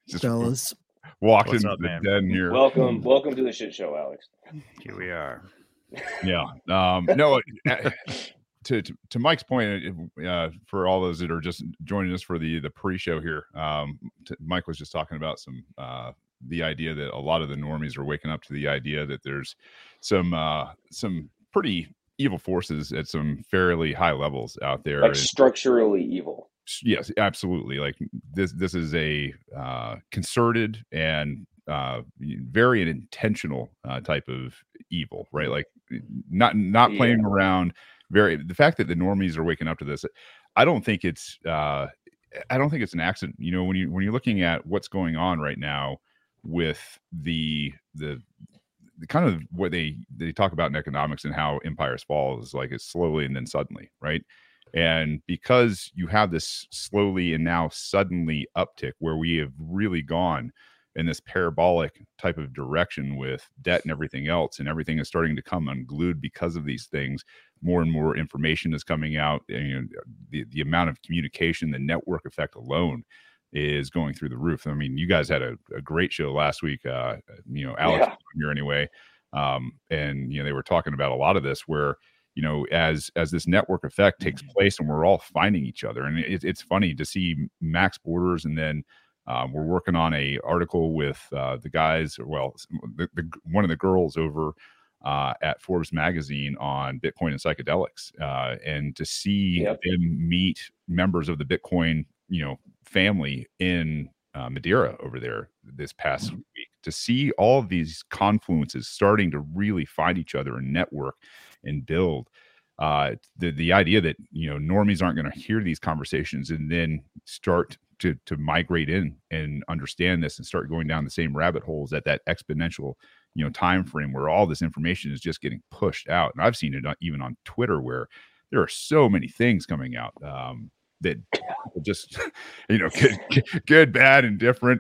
Just fellas. walked What's into up, the man? den here. Welcome to the shit show, Alex. Here we are. Yeah. No. To Mike's point, for all those that are just joining us for the pre-show here, Mike was just talking about the idea that a lot of the normies are waking up to the idea that there's some pretty evil forces at some fairly high levels out there, like structurally evil. Yes, absolutely. Like this is a concerted and very an intentional type of evil, right? Like not playing around. The fact that the normies are waking up to this, I don't think it's an accident. You know, when you're looking at what's going on right now with the kind of what they talk about in economics and how empires fall is like it's slowly and then suddenly, right? And because you have this slowly and now suddenly uptick where we have really gone in this parabolic type of direction with debt and everything else, and everything is starting to come unglued because of these things, more and more information is coming out. And, you know, the amount of communication, the network effect alone is going through the roof. I mean, you guys had a great show last week, Alex here anyway. And, you know, they were talking about a lot of this where, you know, as this network effect takes place and we're all finding each other. And it's funny to see Max Borders. And then we're working on a article with the guys, well, one of the girls over at Forbes magazine on Bitcoin and psychedelics. And to see them meet members of the Bitcoin, you know, family in Madeira over there this past week, to see all of these confluences starting to really find each other and network and build. The idea that, you know, normies aren't going to hear these conversations and then start to migrate in and understand this and start going down the same rabbit holes at that exponential, you know, time frame where all this information is just getting pushed out. And I've seen it even on Twitter where there are so many things coming out that just, you know, good, bad, and different.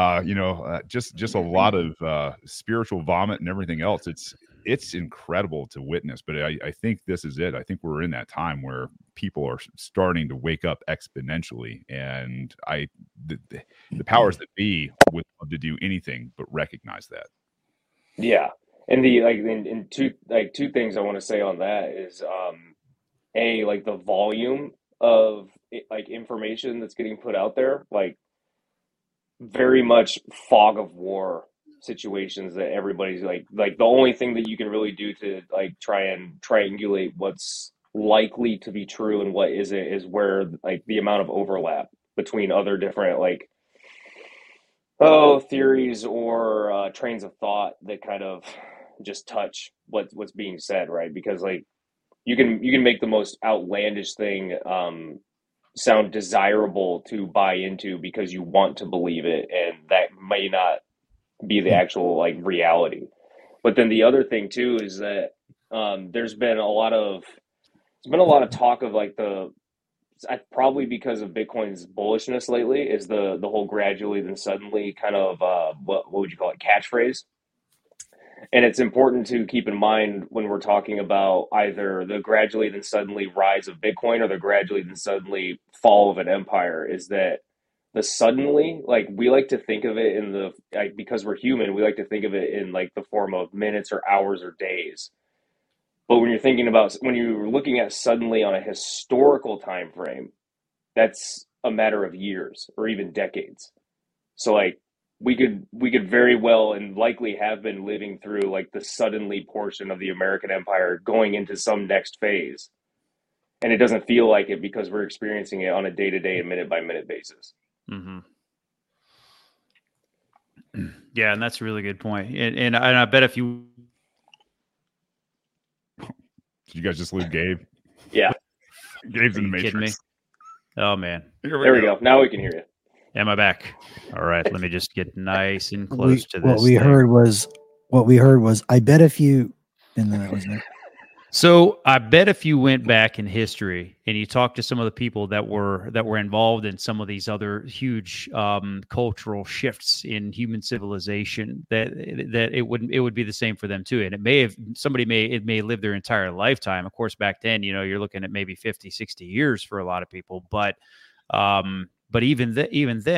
Just a lot of spiritual vomit and everything else. It's incredible to witness, but I think this is it. I think we're in that time where people are starting to wake up exponentially, and the powers that be would love to do anything but recognize that. Yeah, and two things I want to say on that is like the volume of like information that's getting put out there, like very much fog of war situations that everybody's like the only thing that you can really do to like try and triangulate what's likely to be true and what isn't is where like the amount of overlap between other different like theories or trains of thought that kind of just touch what's being said, right? Because like you can make the most outlandish thing sound desirable to buy into because you want to believe it, and that may not be the actual like reality. But then the other thing too is that there's been a lot of talk of like probably because of Bitcoin's bullishness lately is the whole gradually then suddenly kind of what would you call it, catchphrase. And it's important to keep in mind when we're talking about either the gradually then suddenly rise of Bitcoin or the gradually then suddenly fall of an empire is that the suddenly, like we like to think of it in the, like, because we're human, we like to think of it in like the form of minutes or hours or days. But when you're looking at suddenly on a historical time frame, that's a matter of years or even decades. So like we could very well and likely have been living through like the suddenly portion of the American empire going into some next phase. And it doesn't feel like it because we're experiencing it on a day-to-day and minute-by-minute basis. Mm-hmm. Yeah, and that's a really good point. And I bet if you... Did you guys just lose Gabe? Yeah. Gabe's in the Matrix. Kidding me? Oh, man. There we go. Now we can hear you. Am I back? All right. Let me just get nice and close to this. What we heard was, I bet if you... And then that was it. So I bet if you went back in history and you talked to some of the people that were involved in some of these other huge cultural shifts in human civilization, that it would be the same for them too. And it may live their entire lifetime. Of course, back then, you know, you're looking at maybe 50, 60 years for a lot of people. But even then,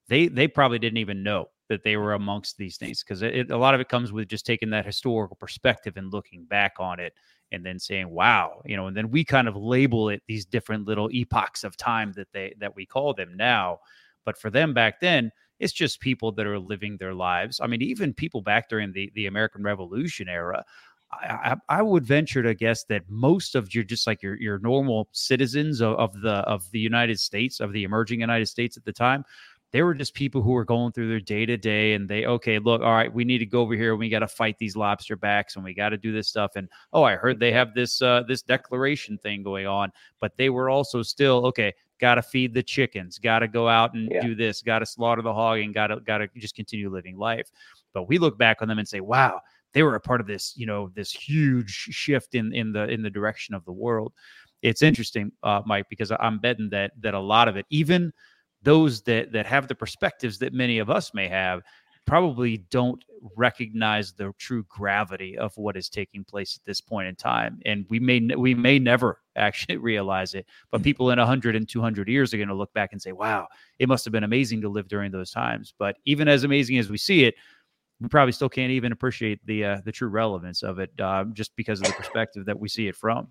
they probably didn't even know that they were amongst these things, because a lot of it comes with just taking that historical perspective and looking back on it and then saying, wow, and then we kind of label it these different little epochs of time that we call them now. But for them back then, it's just people that are living their lives. I mean, even people back during the American Revolution era, I would venture to guess that most of your normal citizens of the United States, of the emerging United States at the time, they were just people who were going through their day to day, and okay, look, all right, we need to go over here. We got to fight these lobster backs, and we got to do this stuff. And I heard they have this declaration thing going on, but they were also still, okay, got to feed the chickens, got to go out and do this, got to slaughter the hog, and got to just continue living life. But we look back on them and say, wow, they were a part of this, this huge shift in the direction of the world. It's interesting, Mike, because I'm betting that a lot of it, even those that have the perspectives that many of us may have, probably don't recognize the true gravity of what is taking place at this point in time. And we may never actually realize it, but people in 100 and 200 years are going to look back and say, wow, it must have been amazing to live during those times. But even as amazing as we see it, we probably still can't even appreciate the true relevance of it, just because of the perspective that we see it from.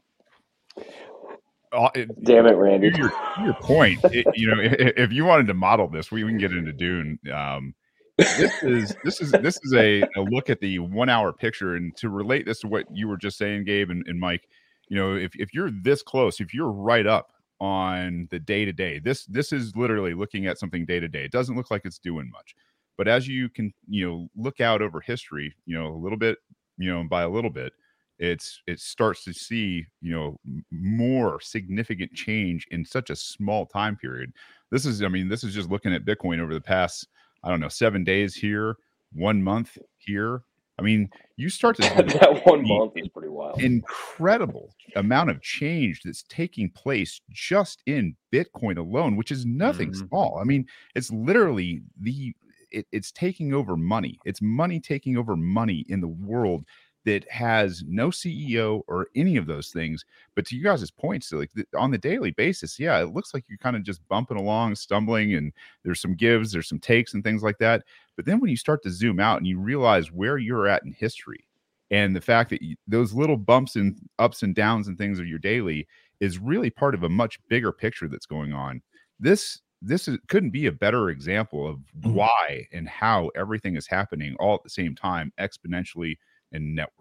Damn it, Randy. To your point, if you wanted to model this, we can get into Dune. This is a look at the 1 hour picture, and to relate this to what you were just saying, Gabe and Mike, if you're this close, if you're right up on the day to day, this is literally looking at something day to day. It doesn't look like it's doing much, but as you can look out over history, a little bit, by a little bit, it starts to see more significant change in such a small time period. This is just looking at Bitcoin over the past, 7 days here, 1 month here. I mean, you start to that 1 month is pretty wild. Incredible amount of change that's taking place just in Bitcoin alone, which is nothing small. I mean, it's literally it's taking over money. It's money taking over money in the world that has no CEO or any of those things. But to you guys' points, so on the daily basis, yeah, it looks like you're kind of just bumping along, stumbling, and there's some gives, there's some takes and things like that. But then when you start to zoom out and you realize where you're at in history, and the fact that those little bumps and ups and downs and things of your daily is really part of a much bigger picture that's going on. This couldn't be a better example of why and how everything is happening all at the same time, exponentially and networked.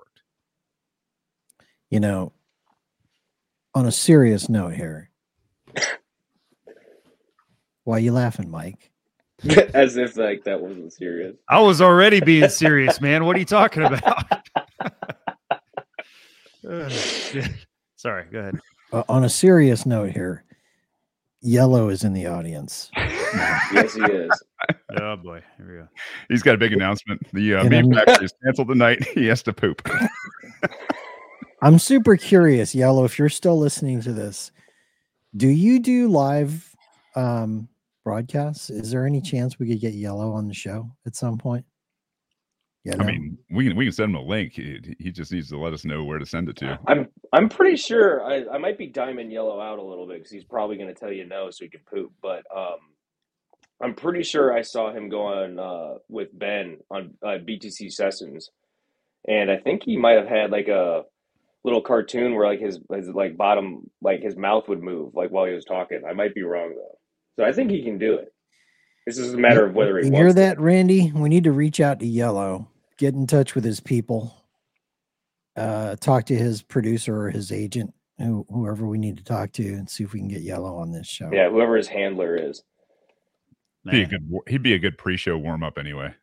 On a serious note here, why are you laughing, Mike? As if that wasn't serious. I was already being serious, man. What are you talking about? Sorry, go ahead. On a serious note here, Yellow is in the audience. Yes, he is. Oh boy, here we go. He's got a big announcement. The beef factory is canceled tonight. He has to poop. I'm super curious, Yellow, if you're still listening to this, do you do live broadcasts? Is there any chance we could get Yellow on the show at some point? Yeah, I mean, we can send him a link. He just needs to let us know where to send it to. I'm pretty sure I might be diming Yellow out a little bit because he's probably going to tell you no so he can poop. But I'm pretty sure I saw him go on with Ben on BTC Sessions, and I think he might have had like a little cartoon where like his like bottom, like his mouth would move like while he was talking. I might be wrong though, so I think he can do it. This is a matter of whether he wants hear that, Randy. We need to reach out to Yellow, get in touch with his people, talk to his producer or his agent, whoever we need to talk to, and see if we can get Yellow on this show. Yeah, whoever his handler is. He'd be a good pre-show warm-up anyway.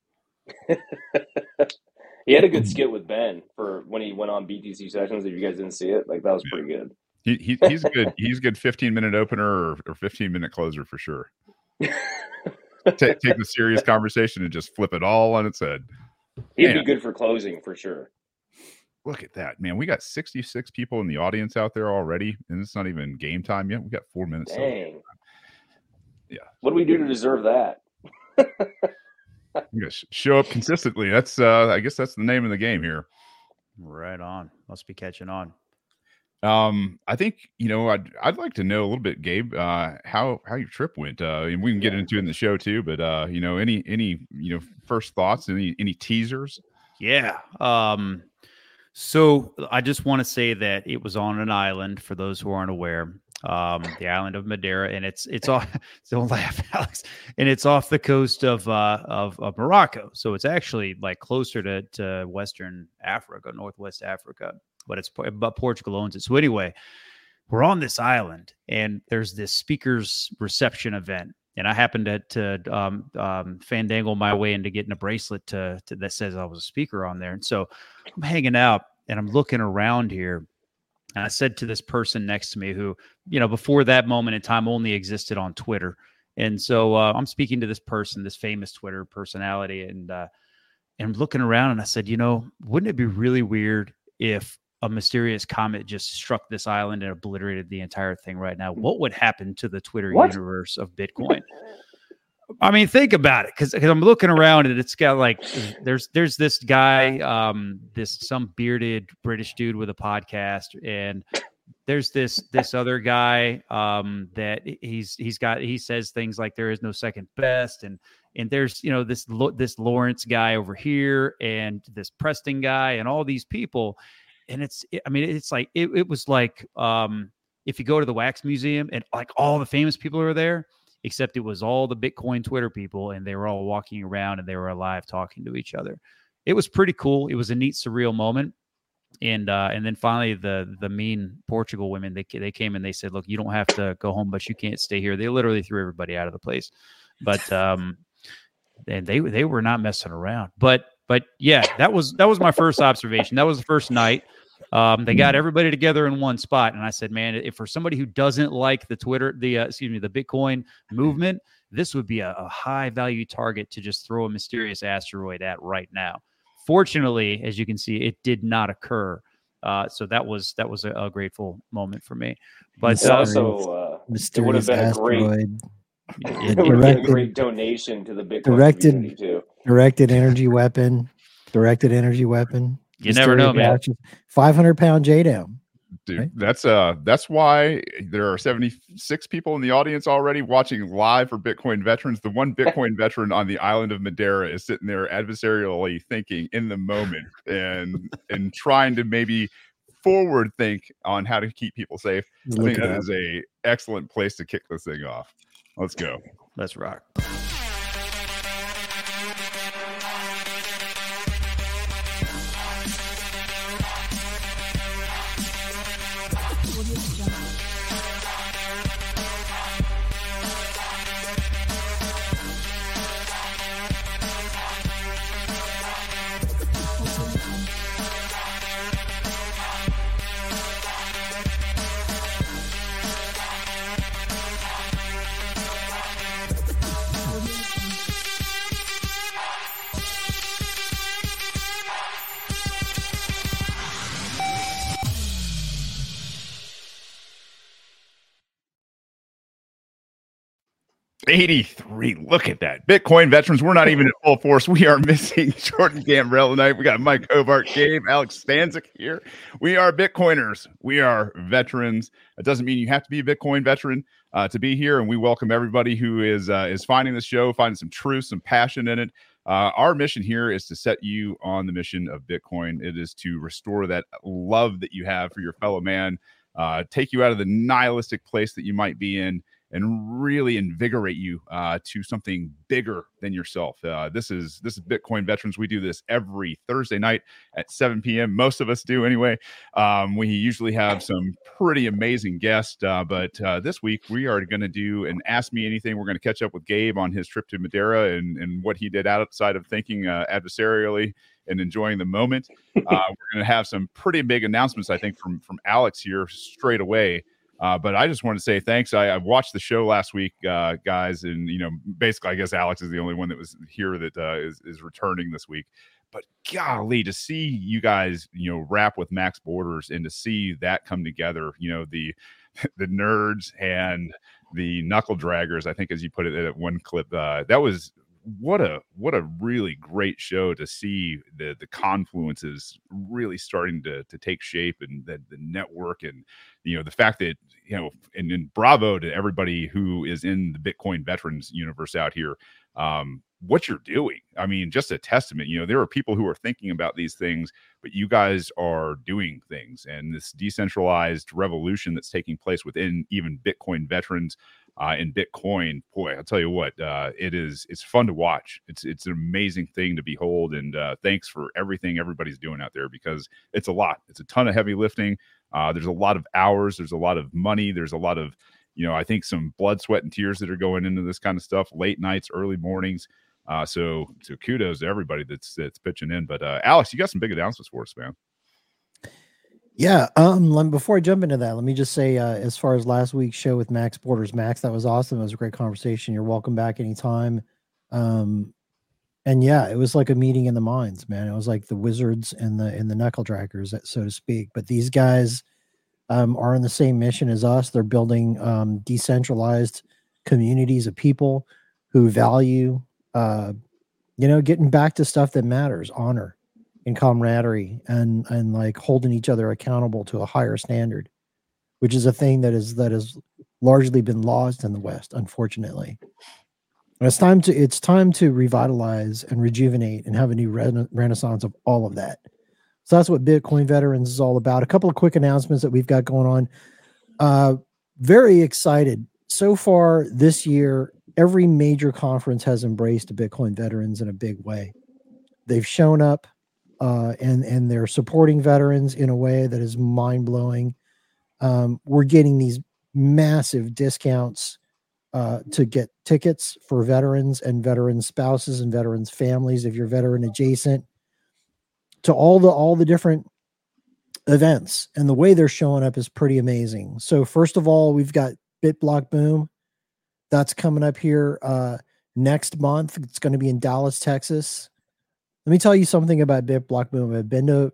He had a good skit with Ben for when he went on BTC Sessions. If you guys didn't see it, like that was pretty good. He's good. He's a good 15-minute opener or 15-minute closer for sure. Take the serious conversation and just flip it all on its head. He'd be good for closing for sure. Look at that, man. We got 66 people in the audience out there already, and it's not even game time yet. We got 4 minutes. Dang. Yeah. What do we do to deserve that? You guys show up consistently. That's I guess that's the name of the game here. Right on. Must be catching on. I think, I'd like to know a little bit, Gabe, how your trip went. And we can get into it in the show too, but any first thoughts, any teasers? Yeah. So I just want to say that it was on an island for those who aren't aware. The island of Madeira, and it's off. Don't laugh, Alex. And it's off the coast of Morocco. So it's actually like closer to Western Africa, Northwest Africa, but Portugal owns it. So anyway, we're on this island, and there's this speakers reception event, and I happened to fandangle my way into getting a bracelet to that says I was a speaker on there. And so I'm hanging out, and I'm looking around here. And I said to this person next to me who, before that moment in time only existed on Twitter. And so I'm speaking to this person, this famous Twitter personality, and I'm looking around, and I said, wouldn't it be really weird if a mysterious comet just struck this island and obliterated the entire thing right now? What would happen to the Twitter universe of Bitcoin? I mean, think about it, because I'm looking around and it's got like there's this guy, some bearded British dude with a podcast, and there's this other guy that he says things like there is no second best, and there's this Lawrence guy over here, and this Preston guy, and all these people, and it was like if you go to the Wax Museum and like all the famous people are there. Except it was all the Bitcoin Twitter people, and they were all walking around and they were alive talking to each other. It was pretty cool. It was a neat, surreal moment. And then finally the mean Portugal women, they came and they said, look, you don't have to go home, but you can't stay here. They literally threw everybody out of the place. But and they were not messing around. But yeah, that was my first observation. That was the first night. They got everybody together in one spot, and I said, man, if for somebody who doesn't like the Bitcoin movement, this would be a high value target to just throw a mysterious asteroid at right now. Fortunately, as you can see, it did not occur. So that was a grateful moment for me. But it would have been asteroid. It would have been a great donation to the Bitcoin community too. Directed energy weapon. You never know, man. 500-pound J-Down. Dude, right? That's why there are 76 people in the audience already watching live for Bitcoin veterans. The one Bitcoin veteran on the island of Madeira is sitting there adversarially thinking in the moment and trying to maybe forward think on how to keep people safe. I think that is a excellent place to kick this thing off. Let's go. Let's rock. $83. Look at that. Bitcoin veterans. We're not even at full force. We are missing Jordan Gambrell tonight. We got Mike Hobart, Gabe, Alex Stanczyk here. We are Bitcoiners. We are veterans. It doesn't mean you have to be a Bitcoin veteran to be here. And we welcome everybody who is finding this show, finding some truth, some passion in it. Our mission here is to set you on the mission of Bitcoin. It is to restore that love that you have for your fellow man, take you out of the nihilistic place that you might be in, and really invigorate you to something bigger than yourself. This is Bitcoin Veterans. We do this every Thursday night at 7 p.m. Most of us do anyway. We usually have some pretty amazing guests, but this week we are going to do an Ask Me Anything. We're going to catch up with Gabe on his trip to Madeira and what he did outside of thinking adversarially and enjoying the moment. We're going to have some pretty big announcements, I think, from Alex here straight away. But I just want to say thanks. I watched the show last week, guys, and basically, I guess Alex is the only one that was here that is returning this week. But golly, to see you guys, rap with Max Borders and to see that come together, the nerds and the knuckle draggers, I think, as you put it at one clip, that was what a really great show to see the confluences really starting to take shape, and the network, and the fact that and bravo to everybody who is in the Bitcoin veterans universe out here. What you're doing, I mean, just a testament. There are people who are thinking about these things, but you guys are doing things, and this decentralized revolution that's taking place within even Bitcoin veterans in Bitcoin, boy, I'll tell you what, it's fun to watch. It's an amazing thing to behold. And thanks for everything everybody's doing out there, because it's a lot. It's a ton of heavy lifting. There's a lot of hours. There's a lot of money. There's a lot of, I think some blood, sweat, and tears that are going into this kind of stuff, late nights, early mornings. So kudos to everybody that's pitching in. But Alex, you got some big announcements for us, man. Yeah. Before I jump into that, let me just say, as far as last week's show with Max Borders, Max, that was awesome. It was a great conversation. You're welcome back anytime. And yeah, it was like a meeting in the minds, man. It was like the wizards and the knuckle draggers, so to speak. But these guys are on the same mission as us. They're building decentralized communities of people who value, getting back to stuff that matters, honor and camaraderie, and like holding each other accountable to a higher standard, which is a thing that has largely been lost in the West, unfortunately. And it's time to revitalize and rejuvenate and have a new renaissance of all of that. So that's what Bitcoin Veterans is all about. A couple of quick announcements that we've got going on. Very excited. So far this year, every major conference has embraced Bitcoin Veterans in a big way. They've shown up and they're supporting veterans in a way that is mind-blowing. We're getting these massive discounts to get tickets for veterans and veterans spouses and veterans families if you're veteran adjacent to all the different events. And the way they're showing up is pretty amazing. So first of all, we've got BitBlock Boom. That's coming up here next month. It's going to be in Dallas, Texas. Let me tell you something about BitBlock Boom. I've been to,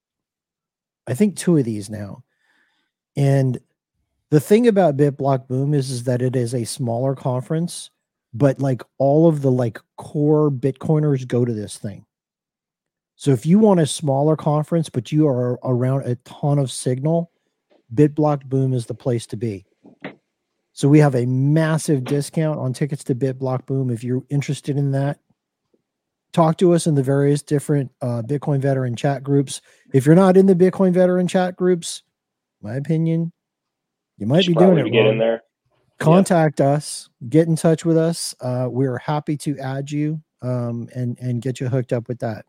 I think, 2 of these now. And the thing about BitBlock Boom is that it is a smaller conference, but like all of the like core Bitcoiners go to this thing. So if you want a smaller conference, but you are around a ton of signal, BitBlock Boom is the place to be. So we have a massive discount on tickets to BitBlock Boom. If you're interested in that, talk to us in the various different Bitcoin veteran chat groups. If you're not in the Bitcoin veteran chat groups, my opinion, you might be doing it get wrong. in there. Contact us, get in touch with us. We're happy to add you and get you hooked up with that.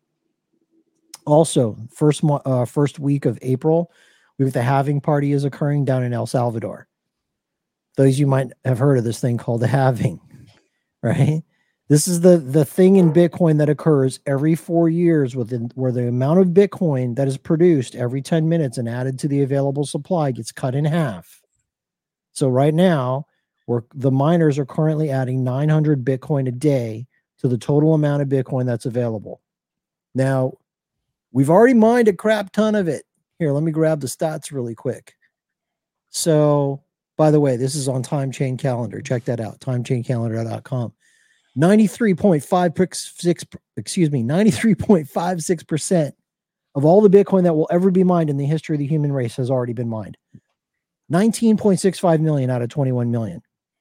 Also, first week of April, the halving party is occurring down in El Salvador. Those you might have heard of this thing called the halving, right? This is the thing in Bitcoin that occurs every 4 years where the amount of Bitcoin that is produced every 10 minutes and added to the available supply gets cut in half. So right now, the miners are currently adding 900 Bitcoin a day to the total amount of Bitcoin that's available. Now, we've already mined a crap ton of it. Here, let me grab the stats really quick. So, by the way, this is on Time Chain Calendar. Check that out, timechaincalendar.com. 93.56% of all the Bitcoin that will ever be mined in the history of the human race has already been mined. 19.65 million out of 21 million.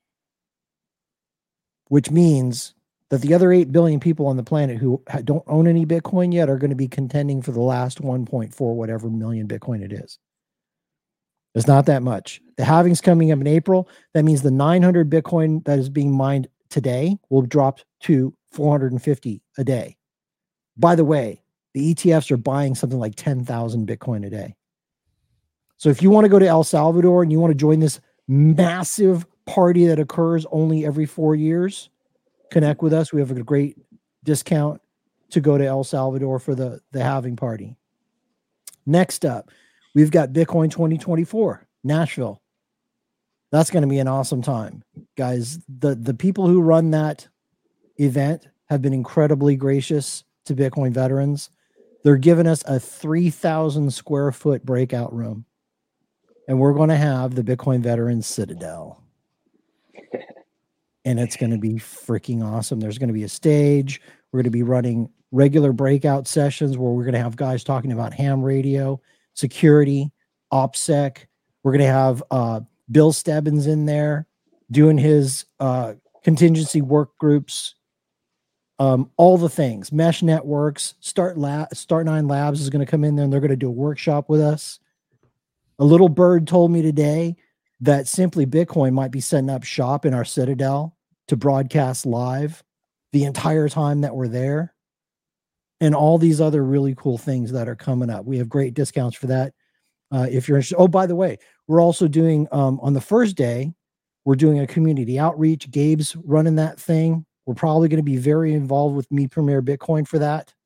Which means that the other 8 billion people on the planet who don't own any Bitcoin yet are going to be contending for the last 1.4 whatever million Bitcoin it is. It's not that much. The halving's coming up in April. That means the 900 Bitcoin that is being mined today will drop to 450 a day. By the way, the ETFs are buying something like 10,000 Bitcoin a day. So if you want to go to El Salvador and you want to join this massive party that occurs only every 4 years, connect with us. We have a great discount to go to El Salvador for the halving party. Next up, we've got Bitcoin 2024, Nashville. That's going to be an awesome time. Guys, the people who run that event have been incredibly gracious to Bitcoin veterans. They're giving us a 3,000 square foot breakout room. And we're going to have the Bitcoin Veterans Citadel. and it's going to be freaking awesome. There's going to be a stage. We're going to be running regular breakout sessions where we're going to have guys talking about ham radio, security, OPSEC. We're going to have Bill Stebbins in there doing his contingency work groups, all the things, mesh networks. Start9 Labs is going to come in there and they're going to do a workshop with us. A little bird told me today that Simply Bitcoin might be setting up shop in our Citadel to broadcast live the entire time that we're there, and all these other really cool things that are coming up. We have great discounts for that. If you're interested. Oh, by the way, we're also doing on the first day, we're doing a community outreach. Gabe's running that thing. We're probably going to be very involved with Me Premier Bitcoin for that.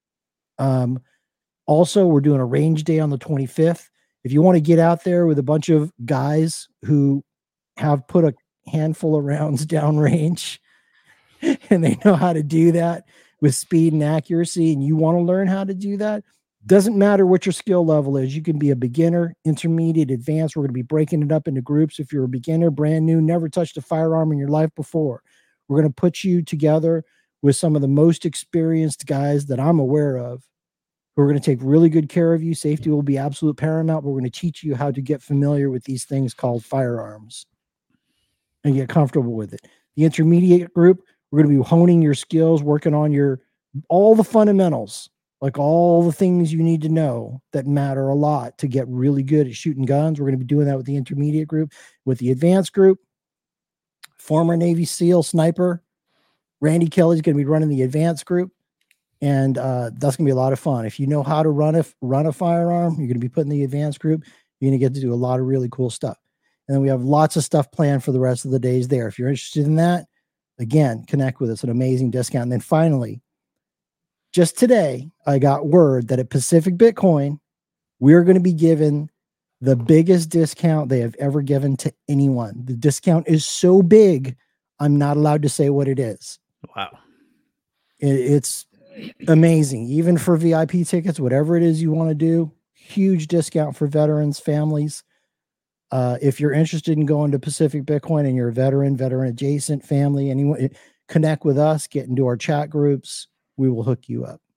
Also, we're doing a range day on the 25th. If you want to get out there with a bunch of guys who have put a handful of rounds downrange and they know how to do that with speed and accuracy, and you want to learn how to do that, doesn't matter what your skill level is. You can be a beginner, intermediate, advanced. We're going to be breaking it up into groups. If you're a beginner, brand new, never touched a firearm in your life before, we're going to put you together with some of the most experienced guys that I'm aware of, who are going to take really good care of you. Safety will be absolute paramount, but we're going to teach you how to get familiar with these things called firearms and get comfortable with it. The intermediate group, we're going to be honing your skills, working on all the fundamentals, like all the things you need to know that matter a lot to get really good at shooting guns. We're going to be doing that with the intermediate group. With the advanced group, former Navy SEAL sniper Randy Kelly's going to be running the advanced group, and that's going to be a lot of fun. If you know how to run a firearm, you're going to be put in the advanced group. You're going to get to do a lot of really cool stuff. And then we have lots of stuff planned for the rest of the days there. If you're interested in that, again, connect with us, an amazing discount. And then finally, just today, I got word that at Pacific Bitcoin, we're going to be given the biggest discount they have ever given to anyone. The discount is so big, I'm not allowed to say what it is. Wow. It's amazing. Even for VIP tickets, whatever it is you want to do, huge discount for veterans, families. If you're interested in going to Pacific Bitcoin and you're a veteran adjacent, family, anyone, connect with us, get into our chat groups. We will hook you up.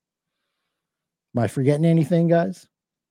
Am I forgetting anything, guys?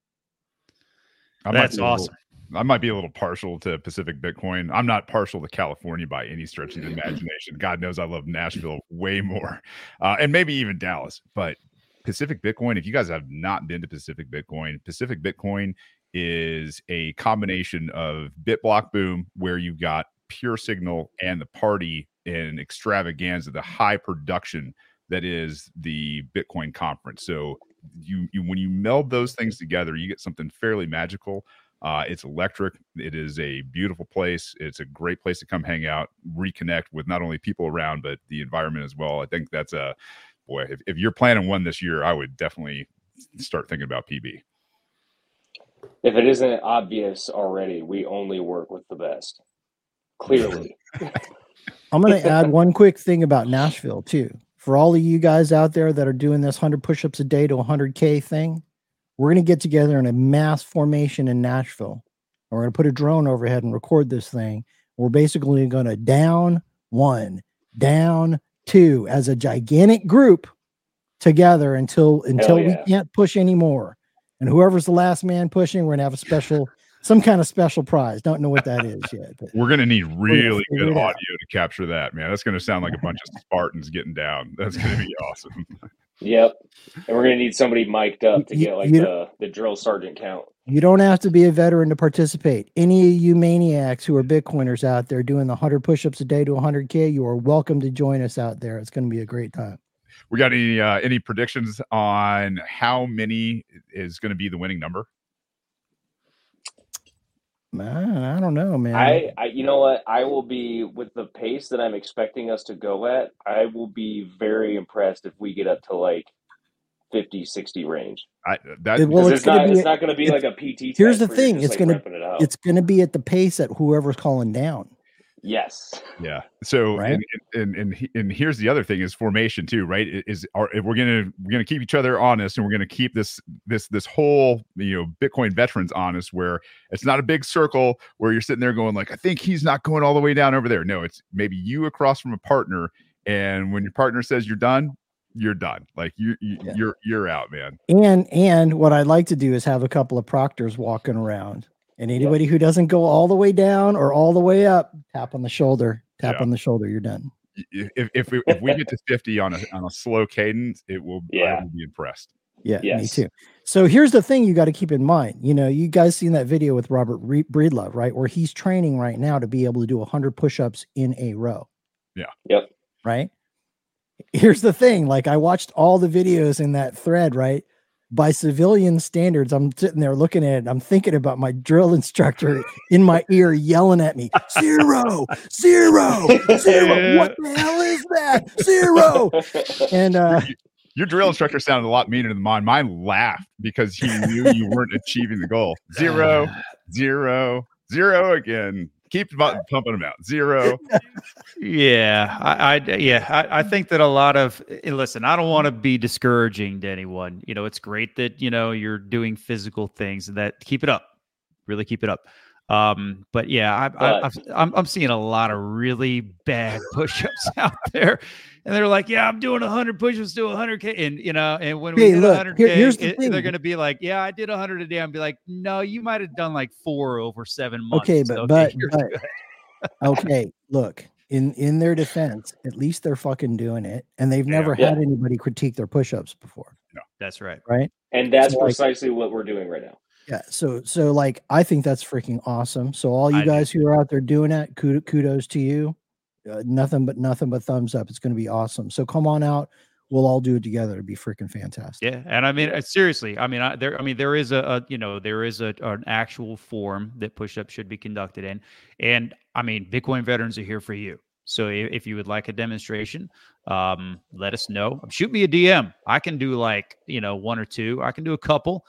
That's awesome. I might be a little partial to Pacific Bitcoin. I'm not partial to California by any stretch of the imagination. God knows I love Nashville way more, and maybe even Dallas. But Pacific Bitcoin, if you guys have not been to Pacific Bitcoin is a combination of BitBlock Boom, where you've got pure signal, and the party and extravaganza, the high production that is the Bitcoin conference. So you when you meld those things together, you get something fairly magical. It's electric. It is a beautiful place. It's a great place to come hang out, reconnect with not only people around, but the environment as well. I think that's if you're planning one this year, I would definitely start thinking about PB. If it isn't obvious already, we only work with the best. Clearly. I'm going to add one quick thing about Nashville too. For all of you guys out there that are doing this 100 push-ups a day to 100K thing, we're going to get together in a mass formation in Nashville. We're going to put a drone overhead and record this thing. We're basically going to down 1, down 2 as a gigantic group together until we can't push anymore. And whoever's the last man pushing, we're going to have some kind of special prize. Don't know what that is yet. But we're going to need really good audio to capture that, man. That's going to sound like a bunch of Spartans getting down. That's going to be awesome. Yep. And we're going to need somebody mic'd up to get like the drill sergeant count. You don't have to be a veteran to participate. Any of you maniacs who are Bitcoiners out there doing the 100 push-ups a day to 100K, you are welcome to join us out there. It's going to be a great time. We got any predictions on how many is going to be the winning number? Man, I don't know, man. I you know what? I will be, with the pace that I'm expecting us to go at, I will be very impressed if we get up to like 50, 60 range. It's not going to be like a PT test. Here's the thing. It's going to be at the pace at whoever's calling down. Yes. Yeah. So, Right. and here's the other thing is formation too, right? If we're gonna keep each other honest, and we're gonna keep this whole Bitcoin veterans honest, where it's not a big circle where you're sitting there going like, I think he's not going all the way down over there. No, it's maybe you across from a partner, and when your partner says you're done, you're done. Like you're out, man. And what I'd like to do is have a couple of proctors walking around, and anybody who doesn't go all the way down or all the way up, tap on the shoulder. On the shoulder. You're done. If we get to 50 on a slow cadence, I will be impressed. Yeah, me too. So here's the thing you got to keep in mind. You guys seen that video with Robert Breedlove, right? Where he's training right now to be able to do 100 push-ups in a row. Yeah. Yep. Right. Here's the thing. Like, I watched all the videos in that thread, right? By civilian standards, I'm sitting there looking at it. I'm thinking about my drill instructor in my ear yelling at me, 0, 0, 0. What the hell is that? 0. And your drill instructor sounded a lot meaner than mine. Mine laughed because he knew you weren't achieving the goal. 0, 0, 0 again. Keep pumping them out. 0. Yeah, I think that a lot of listen. I don't want to be discouraging to anyone. It's great that you're doing physical things, and that keep it up. Really keep it up. But yeah, I'm seeing a lot of really bad push-ups out there, and they're like, "Yeah, I'm doing 100 push-ups to 100K," and when we hit 100K, they're going to be like, "Yeah, I did 100 a day." I'm be like, "No, you might have done like 4 over 7 months." Okay, but okay, look. In their defense, at least they're fucking doing it, and they've never had anybody critique their push-ups before. No, that's right. Right, and that's precisely what we're doing right now. Yeah, so like, I think that's freaking awesome. So all you guys who are out there doing that, kudos to you. Nothing but thumbs up. It's going to be awesome. So come on out. We'll all do it together. It'd be freaking fantastic. Yeah, and I mean, seriously, I mean, there is an actual form that push-ups should be conducted in, and I mean, Bitcoin veterans are here for you. So if you would like a demonstration, let us know. Shoot me a DM. I can do 1 or 2. I can do a couple.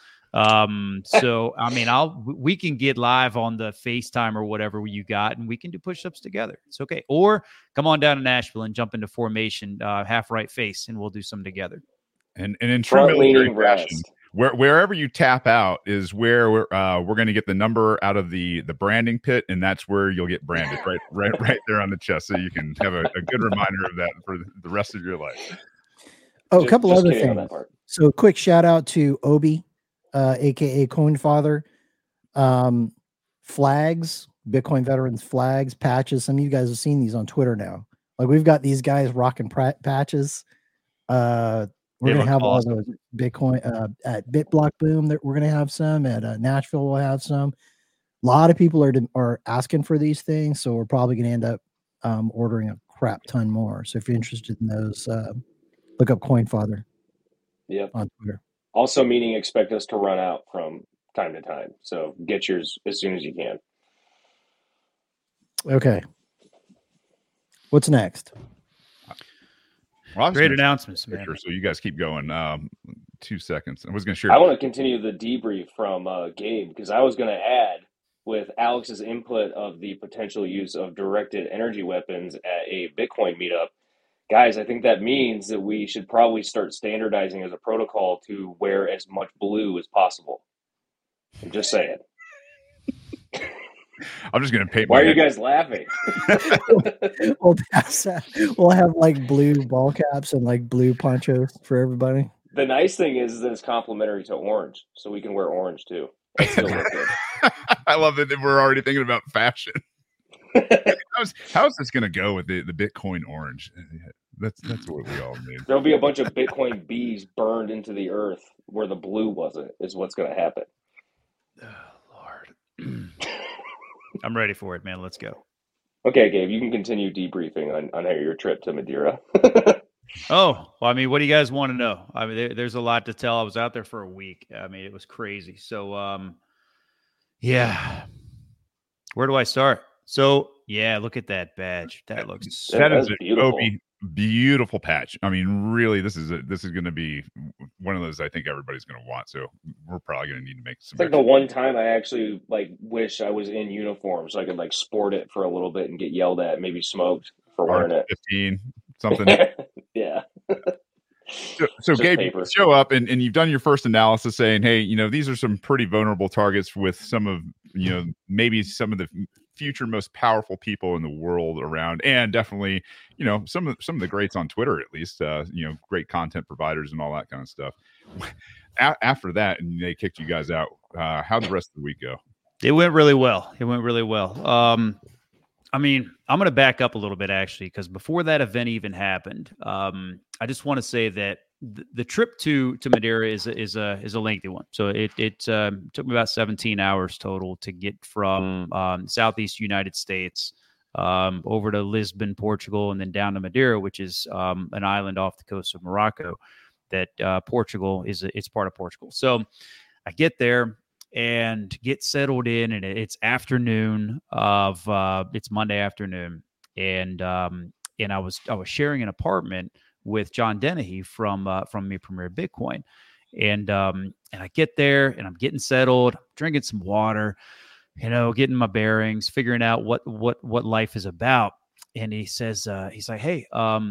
So I mean, we can get live on the FaceTime or whatever you got, and we can do push-ups together. It's okay. Or come on down to Nashville and jump into formation, half right face, and we'll do some together. And in true military fashion, wherever you tap out is where we're going to get the number out of the branding pit, and that's where you'll get branded right there on the chest, so you can have a good reminder of that for the rest of your life. Oh, a couple other things. So quick shout out to Obi. AKA Coinfather, flags, Bitcoin veterans flags, patches. Some of you guys have seen these on Twitter now. Like, we've got these guys rocking patches. We're going to have all those Bitcoin at BitBlock Boom. That we're going to have some at Nashville. We'll have some. A lot of people are asking for these things, so we're probably going to end up ordering a crap ton more. So if you're interested in those, look up Coinfather. Yep. On Twitter. Also, meaning expect us to run out from time to time. So get yours as soon as you can. Okay. What's next? Well, great announcements, man. So you guys keep going. 2 seconds. I was going to share. I want to continue the debrief from Gabe, because I was going to add, with Alex's input of the potential use of directed energy weapons at a Bitcoin meetup. Guys, I think that means that we should probably start standardizing as a protocol to wear as much blue as possible. I'm just saying. I'm just going to paint. Why are you guys laughing? We'll have like blue ball caps and like blue ponchos for everybody. The nice thing is that it's complementary to orange, so we can wear orange too. That's still look good. I love it that we're already thinking about fashion. How's this going to go with the Bitcoin orange? That's what we all need. There'll be a bunch of Bitcoin bees burned into the earth where the blue wasn't, is what's going to happen. Oh, Lord. I'm ready for it, man. Let's go. Okay, Gabe, you can continue debriefing on your trip to Madeira. Oh, well, I mean, what do you guys want to know? I mean, there's a lot to tell. I was out there for a week. I mean, it was crazy. So, yeah. Where do I start? So, yeah, look at that badge. That looks so that is beautiful. Obi beautiful patch. I mean, really, this is going to be one of those I think everybody's going to want. So we're probably going to need to make some. It's like the one time I actually like wish I was in uniform so I could like sport it for a little bit and get yelled at, maybe smoked for wearing it. 15 something. Yeah. So Gabe, you show up and you've done your first analysis saying, hey, you know, these are some pretty vulnerable targets with some of, you know, maybe some of the future most powerful people in the world around, and definitely, you know, some of the greats on Twitter, at least, you know, great content providers and all that kind of stuff. After that, and they kicked you guys out, how'd the rest of the week go? It went really well. I mean, I'm going to back up a little bit, actually, because before that event even happened, I just want to say that the trip to Madeira is a lengthy one. So it took me about 17 hours total to get from Southeast United States over to Lisbon, Portugal, and then down to Madeira, which is an island off the coast of Morocco. That Portugal it's part of Portugal. So I get there and get settled in, and it's afternoon of it's Monday afternoon, and I was sharing an apartment with John Dennehy from Me Premier Bitcoin, and I get there and I'm getting settled, drinking some water, you know, getting my bearings, figuring out what life is about, and he says he's like, hey,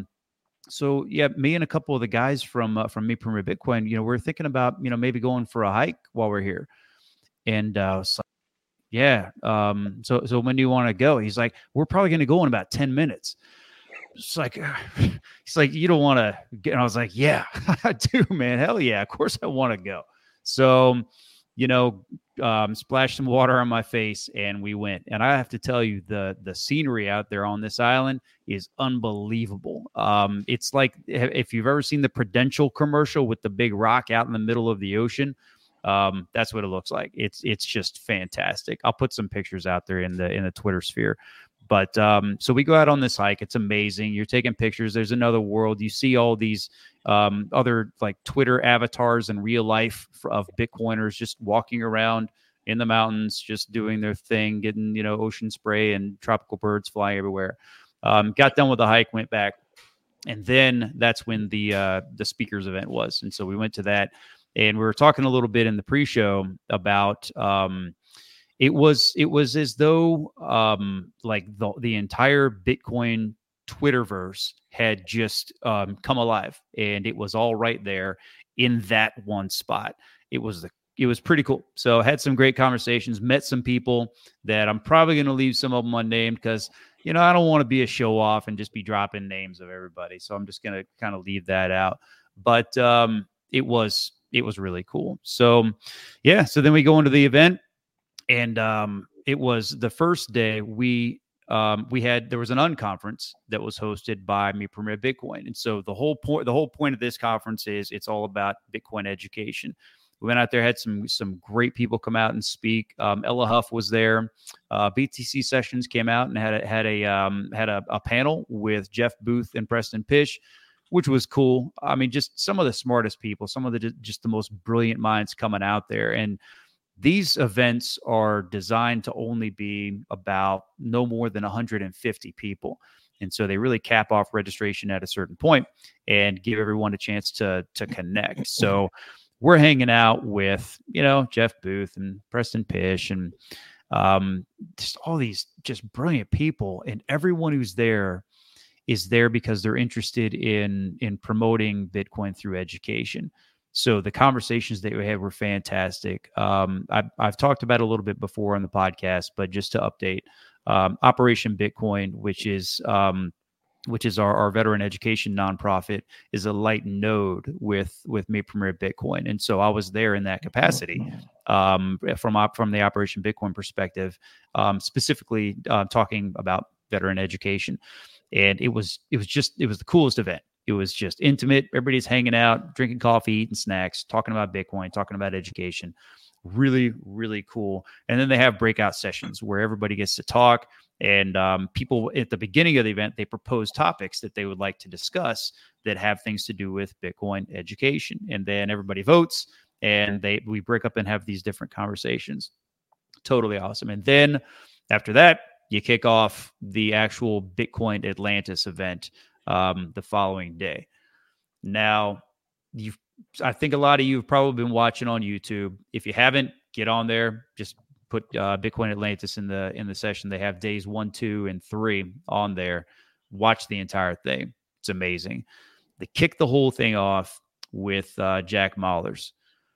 so yeah, me and a couple of the guys from Me Premier Bitcoin, you know, we're thinking about, you know, maybe going for a hike while we're here. And I was like, yeah. So when do you want to go? He's like, we're probably going to go in about 10 minutes. It's like, he's like, you don't want to get, and I was like, yeah, I do, man. Hell yeah. Of course I want to go. So, you know, splashed some water on my face and we went. And I have to tell you, the scenery out there on this island is unbelievable. It's like, if you've ever seen the Prudential commercial with the big rock out in the middle of the ocean, that's what it looks like. It's just fantastic. I'll put some pictures out there in the Twitter sphere. But so we go out on this hike. It's amazing. You're taking pictures. There's another world. You see all these other like Twitter avatars in real life of Bitcoiners just walking around in the mountains, just doing their thing, getting, you know, ocean spray and tropical birds flying everywhere. Got done with the hike, went back, and then that's when the speakers event was. And so we went to that, and we were talking a little bit in the pre-show about. It was as though like the entire Bitcoin Twitterverse had just come alive, and it was all right there in that one spot. It was pretty cool. So I had some great conversations, met some people that I'm probably going to leave some of them unnamed because, you know, I don't want to be a show off and just be dropping names of everybody. So I'm just going to kind of leave that out. But it was really cool. So yeah, so then we go into the event. And it was the first day there was an unconference that was hosted by Me Premier Bitcoin. And so the whole point of this conference is it's all about Bitcoin education. We went out there, had some great people come out and speak. Ella Huff was there. BTC Sessions came out and had a panel with Jeff Booth and Preston Pish, which was cool. I mean, just some of the smartest people, some of the most brilliant minds coming out there. And these events are designed to only be about no more than 150 people. And so they really cap off registration at a certain point and give everyone a chance to connect. So we're hanging out with, you know, Jeff Booth and Preston Pish and just all these just brilliant people. And everyone who's there is there because they're interested in promoting Bitcoin through education. So the conversations that we had were fantastic. I've talked about it a little bit before on the podcast, but just to update, Operation Bitcoin, which is our veteran education nonprofit, is a light node with Me Premier Bitcoin, and so I was there in that capacity from the Operation Bitcoin perspective, specifically talking about veteran education, and it was the coolest event. It was just intimate. Everybody's hanging out, drinking coffee, eating snacks, talking about Bitcoin, talking about education. Really, really cool. And then they have breakout sessions where everybody gets to talk. And people at the beginning of the event, they propose topics that they would like to discuss that have things to do with Bitcoin education. And then everybody votes, and we break up and have these different conversations. Totally awesome. And then after that, you kick off the actual Bitcoin Atlantis event. the following day. Now, I think a lot of you have probably been watching on YouTube. If you haven't, get on there. Just put Bitcoin Atlantis in the session. They have days 1, 2, and 3 on there. Watch the entire thing. It's amazing. They kick the whole thing off with Jack Mallers.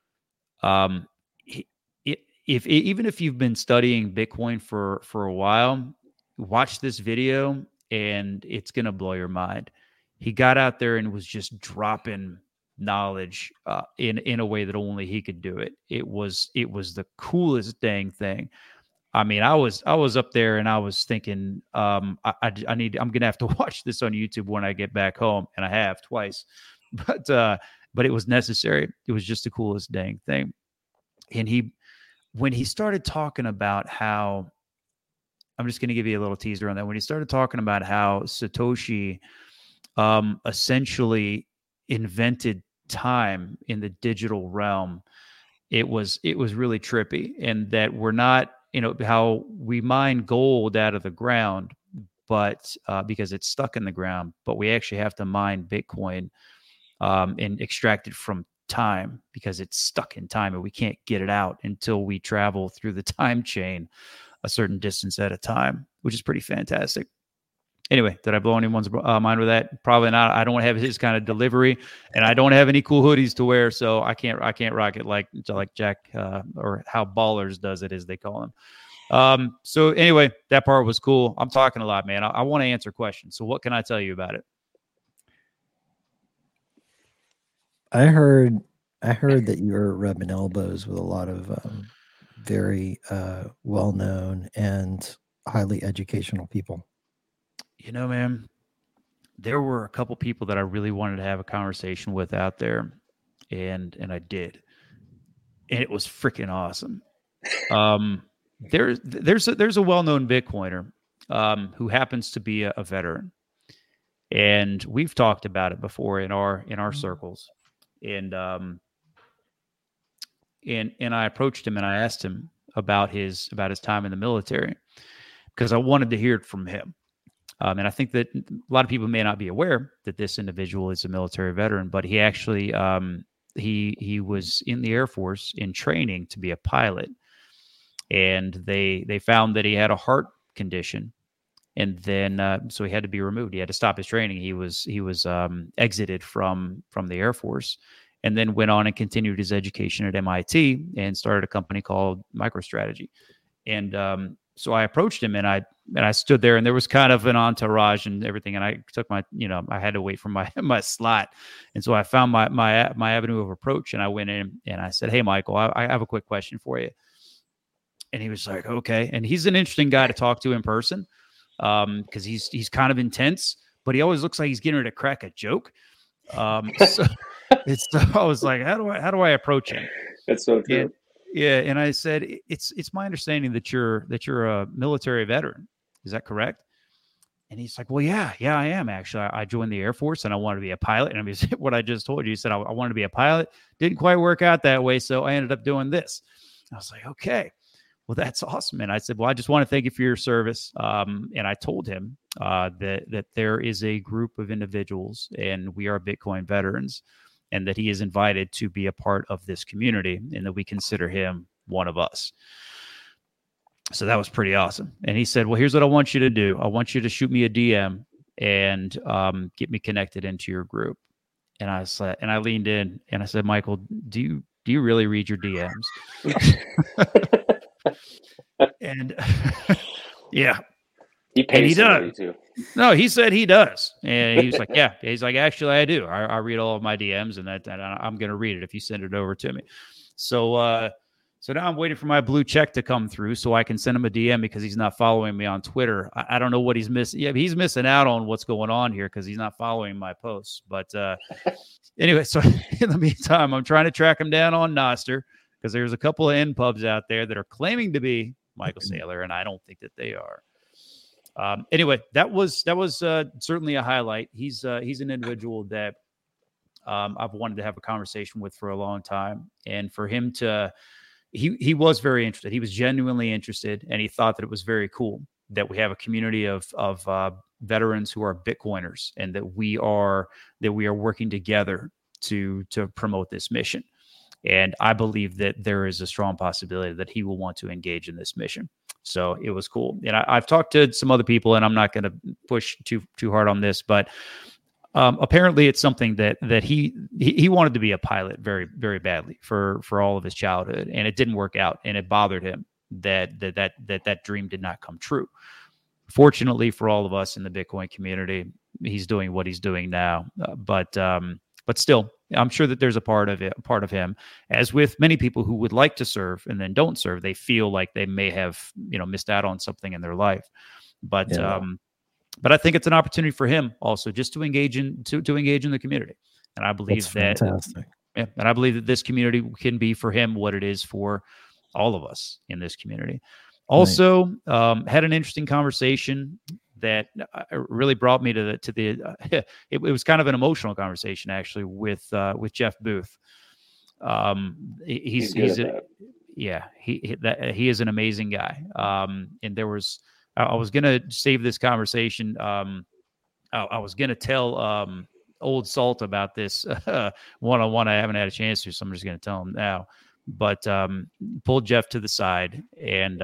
Even if you've been studying Bitcoin for a while, watch this video and it's going to blow your mind. He got out there and was just dropping knowledge in a way that only he could do it. It was the coolest dang thing. I mean, I was up there and I was thinking, I'm going to have to watch this on YouTube when I get back home. And I have twice, but it was necessary. It was just the coolest dang thing. And when he started talking about how, I'm just going to give you a little teaser on that. When he started talking about how Satoshi essentially invented time in the digital realm, it was really trippy. And that we're not, how we mine gold out of the ground, but because it's stuck in the ground, but we actually have to mine Bitcoin and extract it from time because it's stuck in time and we can't get it out until we travel through the time chain a certain distance at a time, which is pretty fantastic. Anyway, did I blow anyone's mind with that? Probably not. I don't have his kind of delivery, and I don't have any cool hoodies to wear, so I can't rock it like Jack or how Ballers does it, as they call him. So anyway, that part was cool. I'm talking a lot, man. I want to answer questions. So what can I tell you about it? I heard that you were rubbing elbows with a lot of very well-known and highly educational people. Man, there were a couple people that I really wanted to have a conversation with out there, and I did, and it was freaking awesome. There's a well-known Bitcoiner who happens to be a veteran, and we've talked about it before in our circles, and I approached him and I asked him about his time in the military because I wanted to hear it from him. And I think that a lot of people may not be aware that this individual is a military veteran, but he actually he was in the Air Force in training to be a pilot, and they found that he had a heart condition, and then so he had to be removed. He had to stop his training. He was exited from the Air Force, and then went on and continued his education at MIT and started a company called MicroStrategy. And so I approached him and I stood there, and there was kind of an entourage and everything. And I took my, I had to wait for my slot. And so I found my avenue of approach, and I went in and I said, "Hey, Michael, I have a quick question for you." And he was like, "Okay." And he's an interesting guy to talk to in person because he's kind of intense, but he always looks like he's getting ready to crack a joke. So I was like, how do I approach him? That's so true. And I said, it's my understanding that you're a military veteran. Is that correct? And he's like, well, yeah, I am actually. I joined the Air Force and I wanted to be a pilot. And I mean, what I just told you, he said I wanted to be a pilot. Didn't quite work out that way, so I ended up doing this. I was like, okay, well, that's awesome. And I said, well, I just want to thank you for your service. And I told him that there is a group of individuals, and we are Bitcoin veterans, and that he is invited to be a part of this community, and that we consider him one of us. So that was pretty awesome. And he said, well, here's what I want you to do. I want you to shoot me a DM and get me connected into your group. And I said, and I leaned in and I said, Michael, do you really read your DMs? And yeah. He pays somebody too. No, he said he does. And he was like, yeah. He's like, actually, I do. I read all of my DMs, and I'm going to read it if you send it over to me. So now I'm waiting for my blue check to come through so I can send him a DM because he's not following me on Twitter. I don't know what he's missing. Yeah, he's missing out on what's going on here because he's not following my posts. But anyway, so in the meantime, I'm trying to track him down on Nostr because there's a couple of NPubs out there that are claiming to be Michael Saylor, and I don't think that they are. Anyway, that was certainly a highlight. He's an individual that I've wanted to have a conversation with for a long time, and for him to, he was very interested. He was genuinely interested, and he thought that it was very cool that we have a community of veterans who are Bitcoiners, and that we are working together to promote this mission. And I believe that there is a strong possibility that he will want to engage in this mission. So it was cool. And I've talked to some other people, and I'm not going to push too hard on this, but apparently it's something that he wanted to be a pilot very, very badly for all of his childhood, and it didn't work out, and it bothered him that dream did not come true. Fortunately for all of us in the Bitcoin community, he's doing what he's doing now. But still, I'm sure that there's a part of him, as with many people who would like to serve and then don't serve. They feel like they may have, missed out on something in their life. But I think it's an opportunity for him also just to engage in the community. And I believe fantastic. And I believe that this community can be for him what it is for all of us in this community. Also, had an interesting conversation that really brought me to the it was kind of an emotional conversation actually with Jeff Booth. He is an amazing guy. And there was, I was going to save this conversation. I was going to tell Old Salt about this one-on-one. I haven't had a chance to, so I'm just going to tell him now. But pulled Jeff to the side, and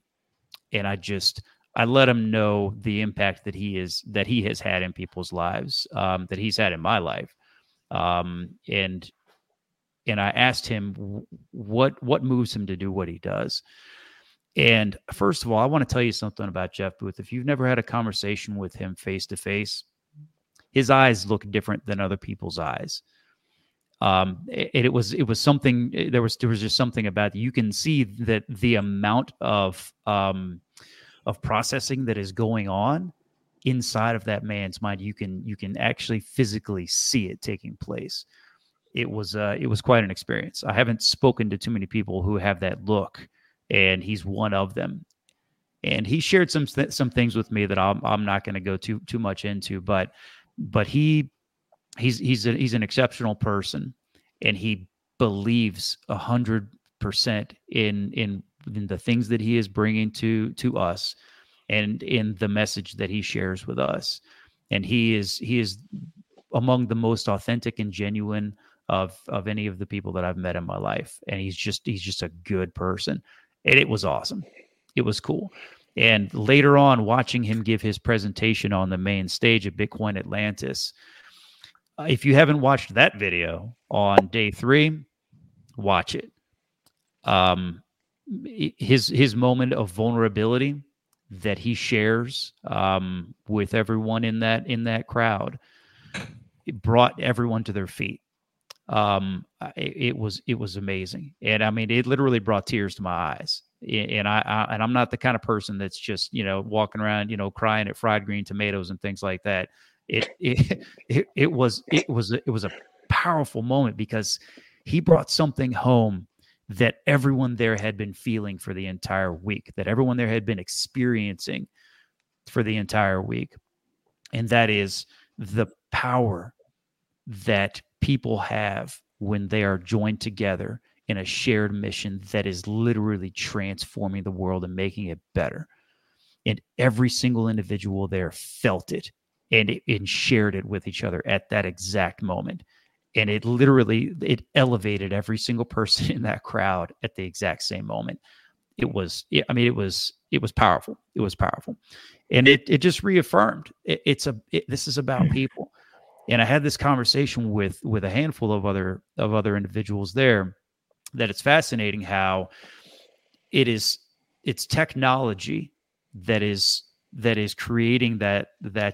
I let him know the impact that he has had in people's lives, that he's had in my life. And I asked him what moves him to do what he does. And first of all, I want to tell you something about Jeff Booth. If you've never had a conversation with him face to face, his eyes look different than other people's eyes. It was something. There was just something about it. You can see that the amount of processing that is going on inside of that man's mind. You can actually physically see it taking place. It was quite an experience. I haven't spoken to too many people who have that look, and he's one of them. And he shared some things with me that I'm not going to go too much into, but he's an exceptional person, and he believes 100% in the things that he is bringing to us, and in the message that he shares with us. And he is among the most authentic and genuine of any of the people that I've met in my life. And he's just a good person. And it was awesome. It was cool. And later on, watching him give his presentation on the main stage at Bitcoin Atlantis, if you haven't watched that video on day 3, watch it. His moment of vulnerability that he shares with everyone in that crowd, it brought everyone to their feet. It was amazing, and I mean, it literally brought tears to my eyes. And I'm not the kind of person that's just walking around crying at fried green tomatoes and things like that. It was a powerful moment, because he brought something home that everyone there had been feeling for the entire week, that everyone there had been experiencing for the entire week. And that is the power that people have when they are joined together in a shared mission that is literally transforming the world and making it better. And every single individual there felt it and shared it with each other at that exact moment. And it elevated every single person in that crowd at the exact same moment. It was powerful. It was powerful. And it just reaffirmed this is about people. And I had this conversation with a handful of other individuals there, that it's fascinating how it's technology that is creating that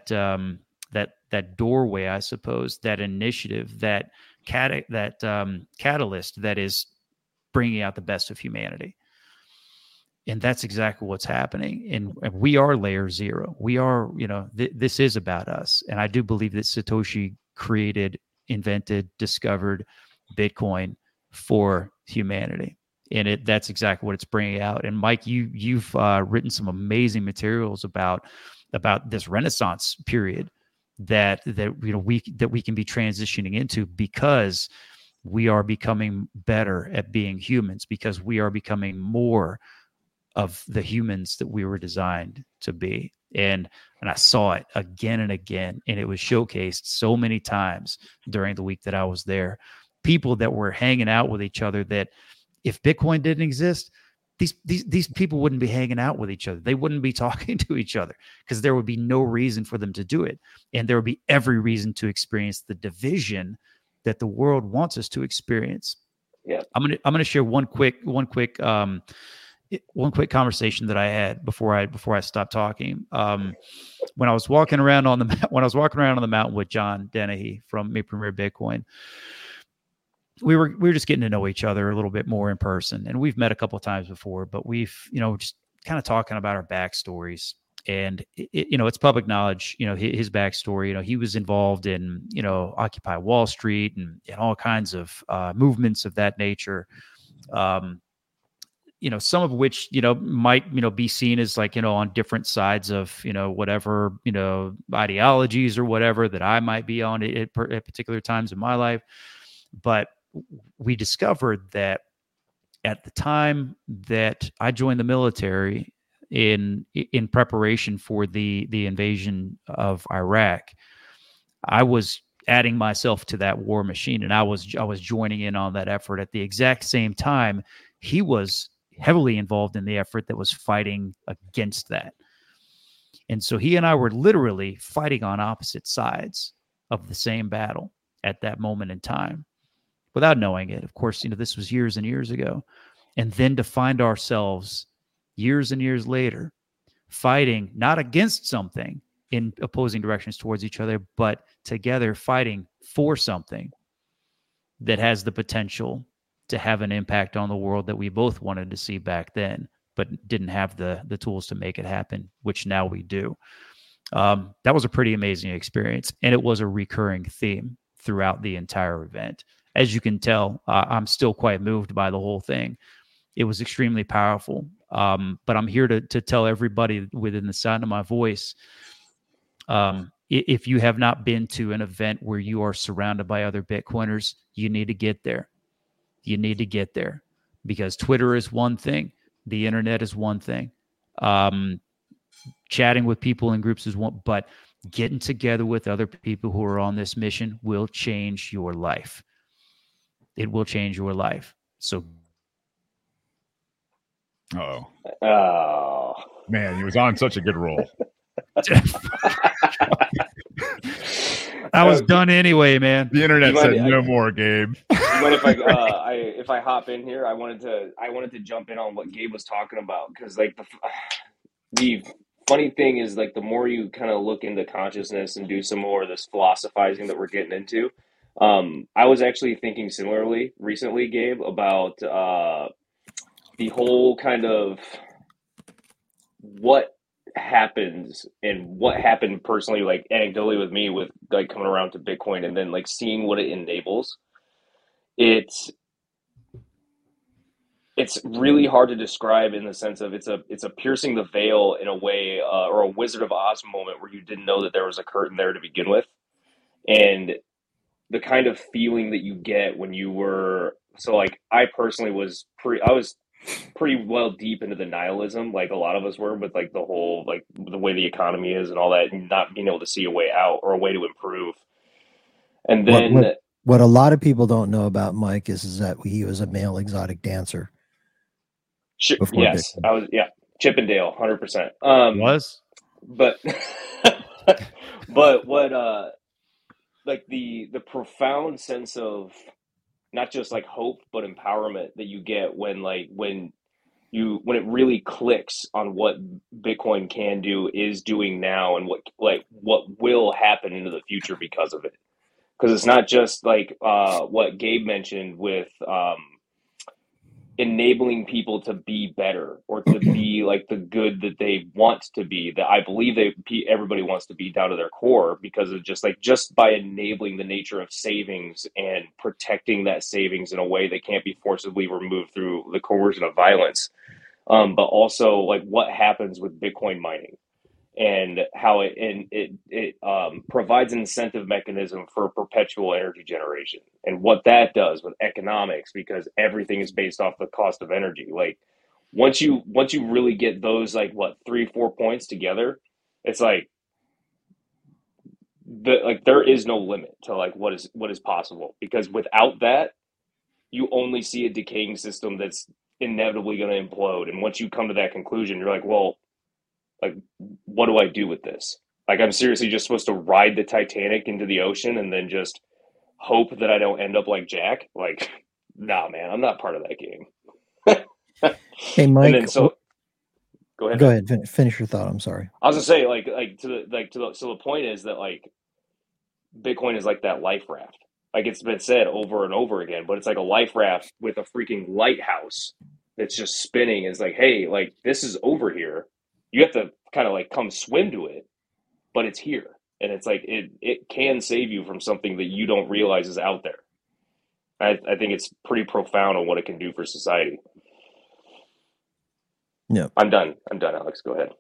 doorway, I suppose, that initiative, that catalyst that is bringing out the best of humanity. And that's exactly what's happening. And we are layer 0. We are, this is about us. And I do believe that Satoshi created, invented, discovered Bitcoin for humanity. And that's exactly what it's bringing out. And Mike, you've written some amazing materials about this Renaissance period that we can be transitioning into, because we are becoming better at being humans, because we are becoming more of the humans that we were designed to be. And I saw it again and again, and it was showcased so many times during the week that I was there. People that were hanging out with each other that if Bitcoin didn't exist, these people wouldn't be hanging out with each other. They wouldn't be talking to each other because there would be no reason for them to do it. And there would be every reason to experience the division that the world wants us to experience. Yeah. I'm gonna share one quick conversation that I had before I stopped talking. When I was walking around on the mountain with John Dennehy from Premier Bitcoin, we were just getting to know each other a little bit more in person, and we've met a couple of times before, but we've just kind of talking about our backstories. And it's public knowledge, his backstory. He was involved in Occupy Wall Street and all kinds of movements of that nature. Some of which might be seen as like on different sides of whatever ideologies or whatever that I might be on at particular times in my life. But we discovered that at the time that I joined the military in preparation for the invasion of Iraq, I was adding myself to that war machine, and I was joining in on that effort. At the exact same time, he was heavily involved in the effort that was fighting against that. And so he and I were literally fighting on opposite sides of the same battle at that moment in time, without knowing it. Of course, this was years and years ago. And then to find ourselves years and years later fighting not against something in opposing directions towards each other, but together fighting for something that has the potential to have an impact on the world that we both wanted to see back then, but didn't have the tools to make it happen, which now we do. That was a pretty amazing experience, and it was a recurring theme throughout the entire event. As you can tell, I'm still quite moved by the whole thing. It was extremely powerful. But I'm here to tell everybody within the sound of my voice, if you have not been to an event where you are surrounded by other Bitcoiners, you need to get there. You need to get there, because Twitter is one thing. The internet is one thing. Chatting with people in groups is one, but getting together with other people who are on this mission will change your life. It will change your life. So. Oh man, he was on such a good roll. I was done anyway, man. The internet said no more, Gabe. But if I hop in here, I wanted to jump in on what Gabe was talking about, because like the funny thing is, like, the more you kind of look into consciousness and do some more of this philosophizing that we're getting into, I was actually thinking similarly recently, Gabe, about the whole kind of what happens and what happened personally, like anecdotally with me, with like coming around to Bitcoin and then like seeing what it enables. It's really hard to describe, in the sense of it's a piercing the veil in a way, or a Wizard of Oz moment where you didn't know that there was a curtain there to begin with. And the kind of feeling that you get when you were, so like I personally was pretty well deep into the nihilism, like a lot of us were, with like the whole, like the way the economy is and all that, and not being able to see a way out or a way to improve. And then what a lot of people don't know about Mike is that he was a male exotic dancer. Yes, Bitcoin. I was, Chippendale, 100%. Was, but but what like the profound sense of not just like hope but empowerment that you get when it really clicks on what Bitcoin can do, is doing now, and what will happen into the future because of it. Because it's not just like what Gabe mentioned with enabling people to be better, or to be like the good that they want to be, that I believe everybody wants to be down to their core, because of just by enabling the nature of savings and protecting that savings in a way that can't be forcibly removed through the coercion of violence. But also like what happens with Bitcoin mining, and how it provides an incentive mechanism for perpetual energy generation, and what that does with economics, because everything is based off the cost of energy. Like once you really get those, like 3-4 points together, it's like there is no limit to like what is possible, because without that, you only see a decaying system that's inevitably going to implode. And once you come to that conclusion, you're like, well, like, what do I do with this? Like, I'm seriously just supposed to ride the Titanic into the ocean and then just hope that I don't end up like Jack? Like, nah, man, I'm not part of that game. Hey, Mike. And then, so go ahead. Go ahead. Finish your thought. I'm sorry. I was gonna say, so the point is that like Bitcoin is like that life raft. Like, it's been said over and over again, but it's like a life raft with a freaking lighthouse that's just spinning. It's like, hey, like, this is over here. You have to kind of like come swim to it, but it's here. And it's like, it can save you from something that you don't realize is out there. I think it's pretty profound on what it can do for society. Yeah. I'm done, Alex. Go ahead.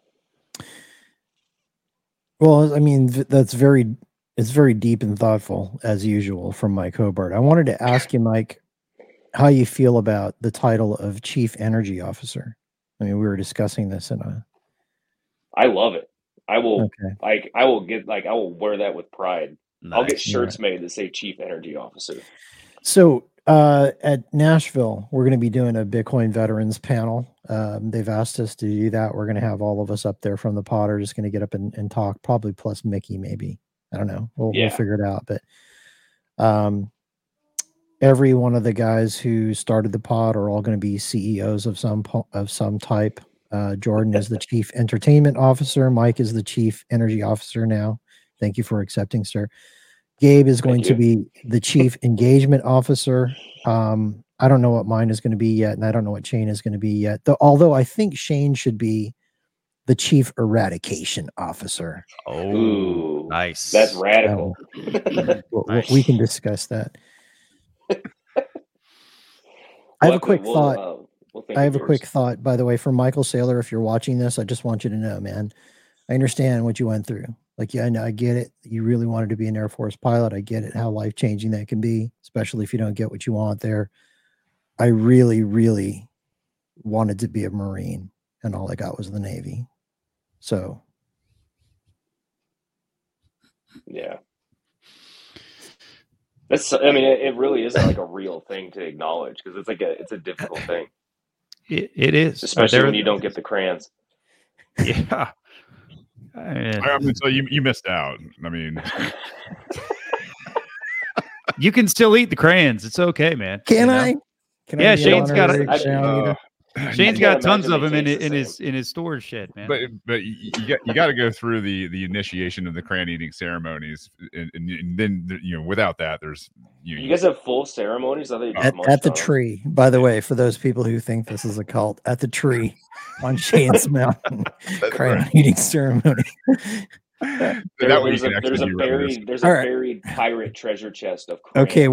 Well, I mean, it's very deep and thoughtful, as usual, from Mike Hobart. I wanted to ask you, Mike, how you feel about the title of Chief Energy Officer. I mean, we were discussing this I love it. I will Okay. I will wear that with pride. Nice. I'll get shirts made that say Chief Energy Officer. So at Nashville, we're going to be doing a Bitcoin veterans panel. They've asked us to do that. We're going to have all of us up there from the pod are just going to get up and talk, probably plus Mickey, maybe. I don't know. We'll figure it out. But every one of the guys who started the pod are all going to be CEOs of some type. Jordan is the Chief Entertainment Officer. Mike is the Chief Energy Officer now. Thank you for accepting, sir. Gabe is going to be the Chief Engagement Officer. I don't know what mine is going to be yet, and I don't know what Shane is going to be yet. Although I think Shane should be the Chief Eradication Officer. Oh, nice. That's radical. We can discuss that. I have a quick thought. I have a quick thought, by the way, for Michael Saylor. If you're watching this, I just want you to know, man, I understand what you went through. Like, yeah, I get it. You really wanted to be an Air Force pilot. I get it, how life-changing that can be, especially if you don't get what you want there. I really, really wanted to be a Marine, and all I got was the Navy. So, yeah. It really is like a real thing to acknowledge, because it's a difficult thing. It is, especially when you don't get the crayons. Yeah. I mean, so you missed out. I mean, you can still eat the crayons. It's okay, man. Can I? Yeah, Shane's got Shane's got tons of them in his storage shed, man. But you got to go through the initiation of the crayon eating ceremonies, and then without that, there's you guys have full ceremonies at the tree. By the way, for those people who think this is a cult, at the tree on Shane's Mountain, crayon eating ceremony. There's a buried pirate treasure chest of crayons. Okay,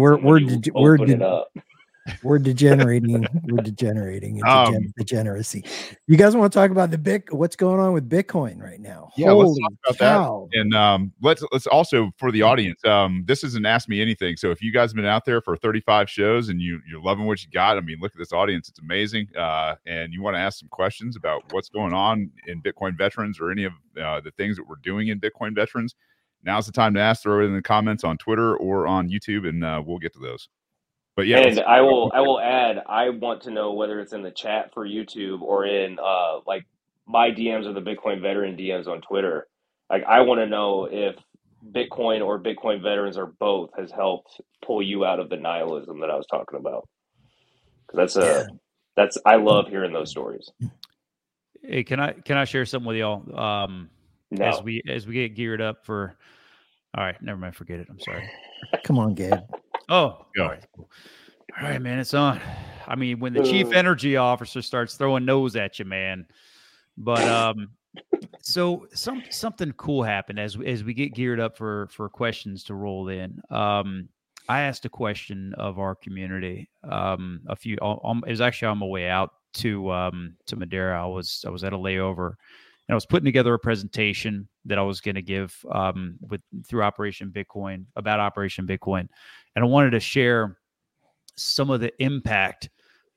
we're degenerating. We're degenerating into degeneracy. You guys want to talk about what's going on with Bitcoin right now? Yeah, let's talk about that. And let's also, for the audience, this isn't Ask Me Anything. So if you guys have been out there for 35 shows and you're loving what you got, I mean, look at this audience; it's amazing. And you want to ask some questions about what's going on in Bitcoin Veterans or any of the things that we're doing in Bitcoin Veterans, now's the time to ask. Throw it in the comments on Twitter or on YouTube, and we'll get to those. But yeah, and I will add, I want to know whether it's in the chat for YouTube or in like my DMs or the Bitcoin Veteran DMs on Twitter. Like, I want to know if Bitcoin or Bitcoin Veterans or both has helped pull you out of the nihilism that I was talking about. Because I love hearing those stories. Hey, can I share something with y'all? No. As we get geared up for. All right, never mind. Forget it. I'm sorry. Come on, Gabe. Oh, all right. All right, man, it's on. I mean, when the Chief Energy Officer starts throwing nose at you, man. But so something cool happened as we get geared up for questions to roll in. I asked a question of our community. It was actually on my way out to Madeira. I was at a layover, and I was putting together a presentation that I was going to give through Operation Bitcoin, about Operation Bitcoin. And I wanted to share some of the impact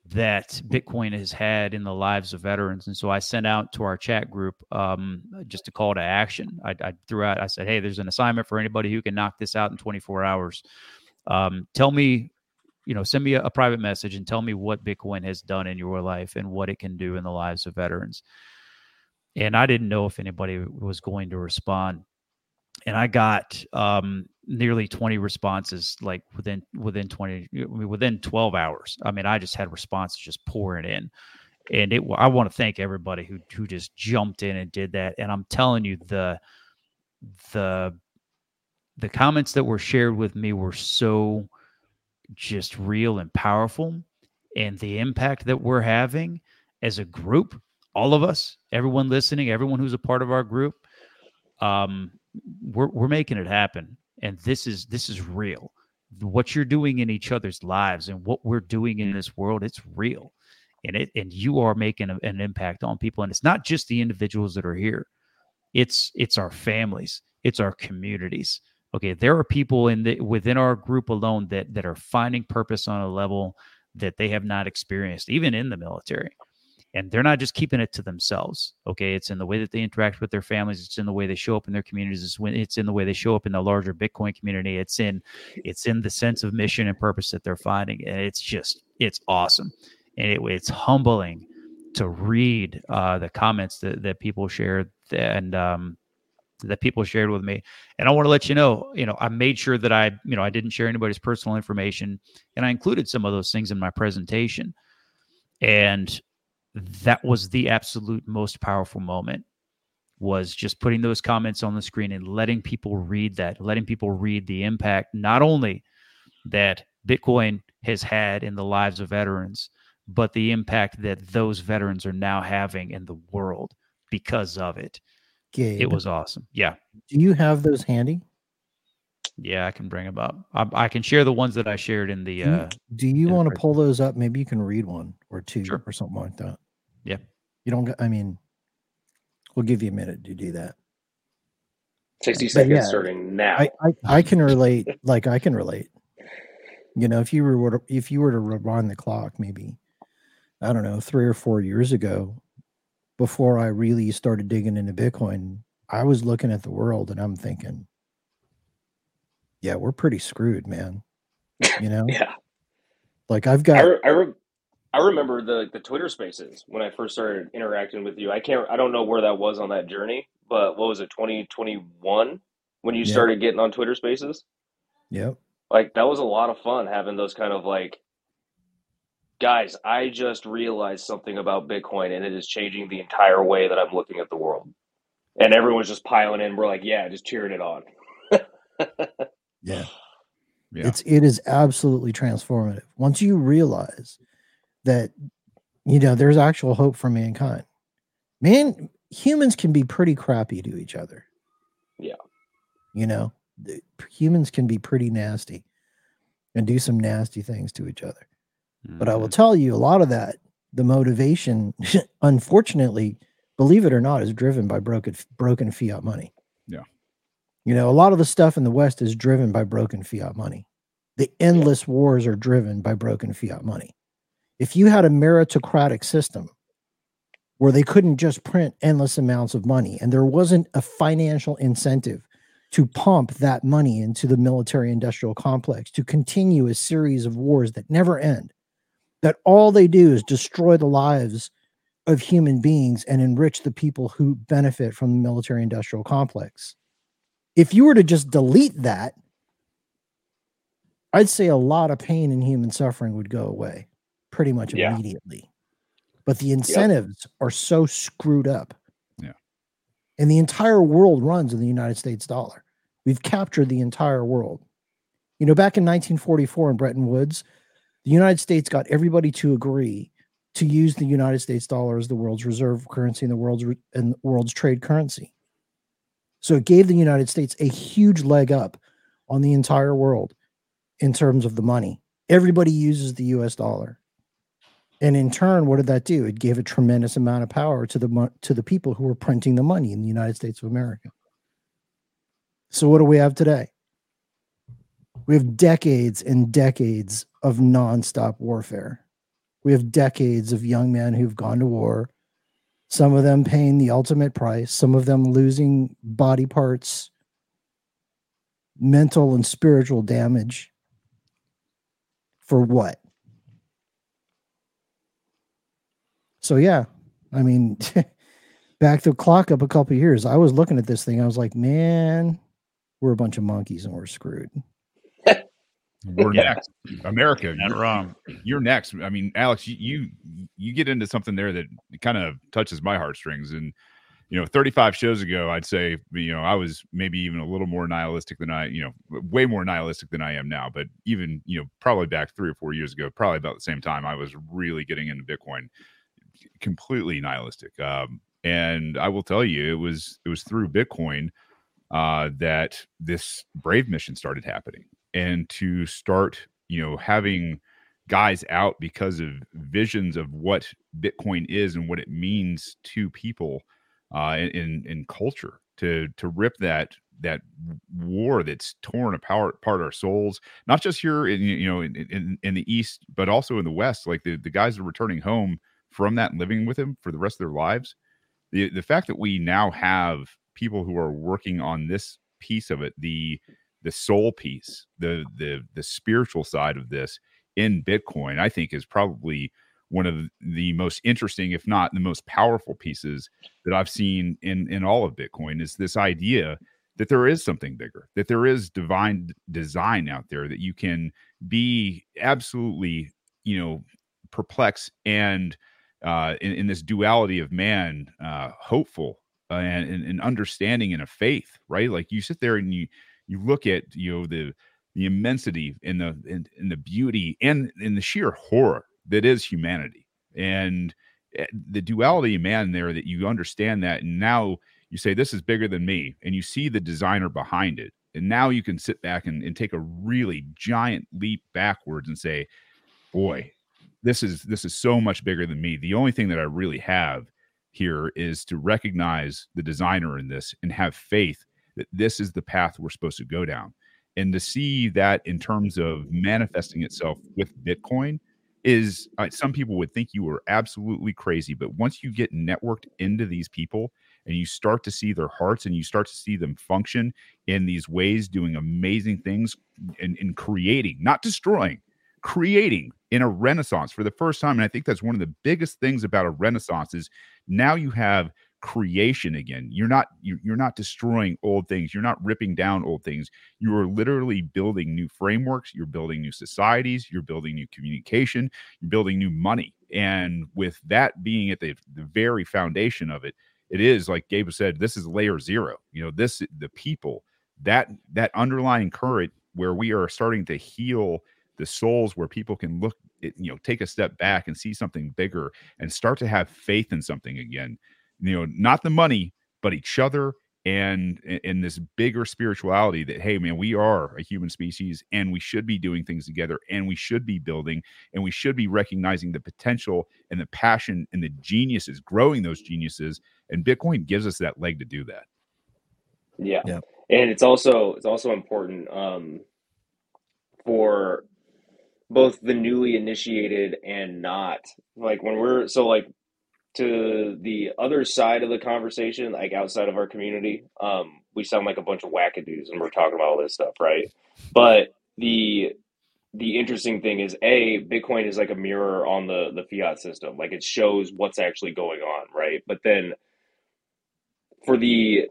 that Bitcoin has had in the lives of veterans. And so I sent out to our chat group just a call to action. I threw out, I said, hey, there's an assignment for anybody who can knock this out in 24 hours. Tell me, send me a private message and tell me what Bitcoin has done in your life and what it can do in the lives of veterans. And I didn't know if anybody was going to respond. And I got nearly 20 responses, like within 12 hours. I mean, I just had responses just pouring in, and I want to thank everybody who just jumped in and did that. And I'm telling you, the comments that were shared with me were so just real and powerful, and the impact that we're having as a group, all of us, everyone listening, everyone who's a part of our group. We're making it happen, and this is real. What you're doing in each other's lives and what we're doing in this world, it's real, and you are making an impact on people. And it's not just the individuals that are here; it's our families, it's our communities. Okay, there are people within our group alone that are finding purpose on a level that they have not experienced, even in the military. And they're not just keeping it to themselves. Okay, it's in the way that they interact with their families. It's in the way they show up in their communities. It's in the way they show up in the larger Bitcoin community. It's in the sense of mission and purpose that they're finding. And it's awesome. And it's humbling to read the comments that people shared and that people shared with me. And I want to let you know, I made sure that I didn't share anybody's personal information, and I included some of those things in my presentation. And that was the absolute most powerful moment, was just putting those comments on the screen and letting people read that, letting people read the impact, not only that Bitcoin has had in the lives of veterans, but the impact that those veterans are now having in the world because of it. Gabe, it was awesome. Yeah. Do you have those handy? Yeah, I can bring them up. I can share the ones that I shared in the. Do you want to pull those up? Maybe you can read one or two Sure. or something like that. Yeah. You don't. I mean, we'll give you a minute to do that. 60 seconds starting now. I can relate. Like I can relate. If you were to rewind the clock, maybe, I don't know, 3 or 4 years ago, before I really started digging into Bitcoin, I was looking at the world and I'm thinking, yeah, we're pretty screwed, man. Yeah. Like I've got. I remember the Twitter Spaces when I first started interacting with you. I don't know where that was on that journey, but what was it, 2021 when you started getting on Twitter Spaces? Yep. Like that was a lot of fun having those kind of like, guys, I just realized something about Bitcoin and it is changing the entire way that I'm looking at the world. And everyone's just piling in. We're like, yeah, just cheering it on. Yeah. It is absolutely transformative. Once you realize that, there's actual hope for mankind. Humans can be pretty crappy to each other. Yeah. Humans can be pretty nasty and do some nasty things to each other. Mm-hmm. But I will tell you, a lot of that, the motivation, unfortunately, believe it or not, is driven by broken fiat money. Yeah. A lot of the stuff in the West is driven by broken fiat money. The endless wars are driven by broken fiat money. If you had a meritocratic system where they couldn't just print endless amounts of money and there wasn't a financial incentive to pump that money into the military industrial complex, to continue a series of wars that never end, that all they do is destroy the lives of human beings and enrich the people who benefit from the military industrial complex. If you were to just delete that, I'd say a lot of pain and human suffering would go away pretty much immediately. But the incentives are so screwed up. Yeah. And the entire world runs in the United States dollar. We've captured the entire world. Back in 1944 in Bretton Woods, the United States got everybody to agree to use the United States dollar as the world's reserve currency and the world's trade currency. So it gave the United States a huge leg up on the entire world in terms of the money. Everybody uses the US dollar. And in turn, what did that do? It gave a tremendous amount of power to the people who were printing the money in the United States of America. So what do we have today? We have decades and decades of nonstop warfare. We have decades of young men who've gone to war, some of them paying the ultimate price, some of them losing body parts, mental and spiritual damage. For what? So, yeah, I mean, back the clock up a couple of years, I was looking at this thing. I was like, man, we're a bunch of monkeys and we're screwed. We're next. America, Not wrong. You're next. I mean, Alex, you get into something there that kind of touches my heartstrings. And, 35 shows ago, I'd say, I was maybe even a little more nihilistic than way more nihilistic than I am now. But even, probably back 3 or 4 years ago, probably about the same time, I was really getting into Bitcoin, completely nihilistic. And I will tell you, it was through Bitcoin that this Brave mission started happening. And to start, having guys out because of visions of what Bitcoin is and what it means to people in culture, to rip that war that's torn apart our souls, not just here in the East, but also in the West. Like the guys are returning home from that and living with him for the rest of their lives. The fact that we now have people who are working on this piece of it, the soul piece, the spiritual side of this in Bitcoin, I think is probably one of the most interesting, if not the most powerful pieces that I've seen in all of Bitcoin, is this idea that there is something bigger, that there is divine design out there, that you can be absolutely, perplexed and in this duality of man, hopeful and understanding and a faith, right? Like you sit there and you look at the immensity and the beauty and the sheer horror that is humanity, and the duality of man there, that you understand that, and now you say this is bigger than me, and you see the designer behind it, and now you can sit back and take a really giant leap backwards and say, boy, this is so much bigger than me. The only thing that I really have here is to recognize the designer in this and have faith that this is the path we're supposed to go down. And to see that in terms of manifesting itself with Bitcoin is, some people would think you were absolutely crazy. But once you get networked into these people and you start to see their hearts and you start to see them function in these ways, doing amazing things and creating, not destroying, creating in a renaissance for the first time. And I think that's one of the biggest things about a renaissance is now you have creation again. You're not destroying old things. You're not ripping down old things. You are literally building new frameworks. You're building new societies. You're building new communication. You're building new money. And with that being at the very foundation of it, it is, like Gabe said, this is layer zero. The people, that underlying current where we are starting to heal the souls, where people can look, take a step back and see something bigger and start to have faith in something again. Not the money, but each other, and in this bigger spirituality that, hey, man, we are a human species and we should be doing things together, and we should be building, and we should be recognizing the potential and the passion and the geniuses, growing those geniuses. And Bitcoin gives us that leg to do that. Yeah. And it's also important for both the newly initiated and not, like when we're to the other side of the conversation, like outside of our community, we sound like a bunch of wackadoos and we're talking about all this stuff, right? But the interesting thing is, Bitcoin is like a mirror on the fiat system. Like it shows what's actually going on, right? But then for the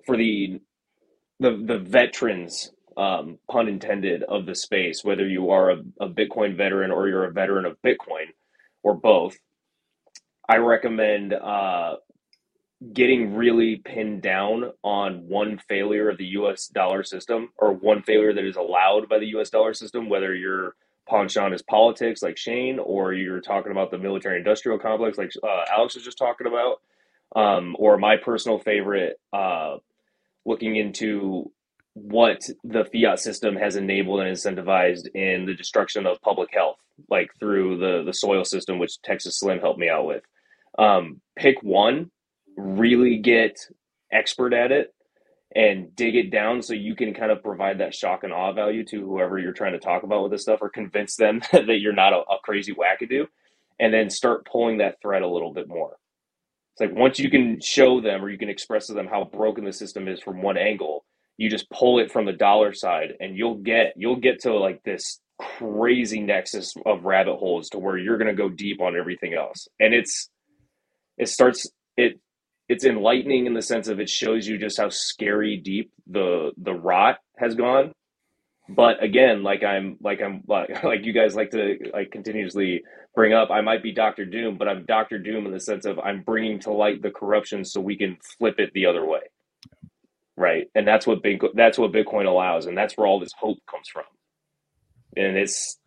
veterans, pun intended, of the space, whether you are a Bitcoin veteran or you're a veteran of Bitcoin or both, I recommend getting really pinned down on one failure of the US dollar system, or one failure that is allowed by the US dollar system, whether you're paunched on as politics like Shane, or you're talking about the military industrial complex like Alex was just talking about, or my personal favorite, looking into what the fiat system has enabled and incentivized in the destruction of public health, like through the soil system, which Texas Slim helped me out with. Pick one, really get expert at it and dig it down so you can kind of provide that shock and awe value to whoever you're trying to talk about with this stuff, or convince them that you're not a crazy wackadoo. and then start pulling that thread a little bit more. It's like once you can show them or you can express to them how broken the system is from one angle, you just pull it from the dollar side, and you'll get to like this crazy nexus of rabbit holes to where you're going to go deep on everything else. And it's enlightening in the sense of it shows you just how scary deep the rot has gone. But again, like you guys like to like continuously bring up, I might be Dr. Doom, but I'm Dr. Doom in the sense of I'm bringing to light the corruption so we can flip it the other way, right? And that's what Bitcoin allows, and that's where all this hope comes from. And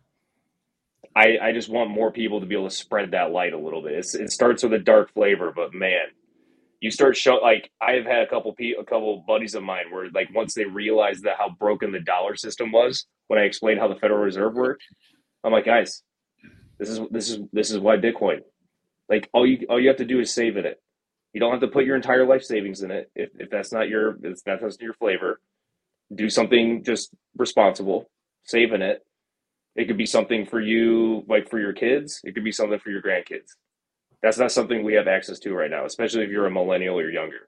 I just want more people to be able to spread that light a little bit. It starts with a dark flavor, but man, you start like I've had a couple buddies of mine where like once they realized that how broken the dollar system was, when I explained how the Federal Reserve worked, I'm like, guys, this is why Bitcoin. Like all you have to do is save in it. You don't have to put your entire life savings in it if that's not your flavor. Do something just responsible. Save in it. It could be something for you, like for your kids. It could be something for your grandkids. That's not something we have access to right now, especially if you're a millennial or younger.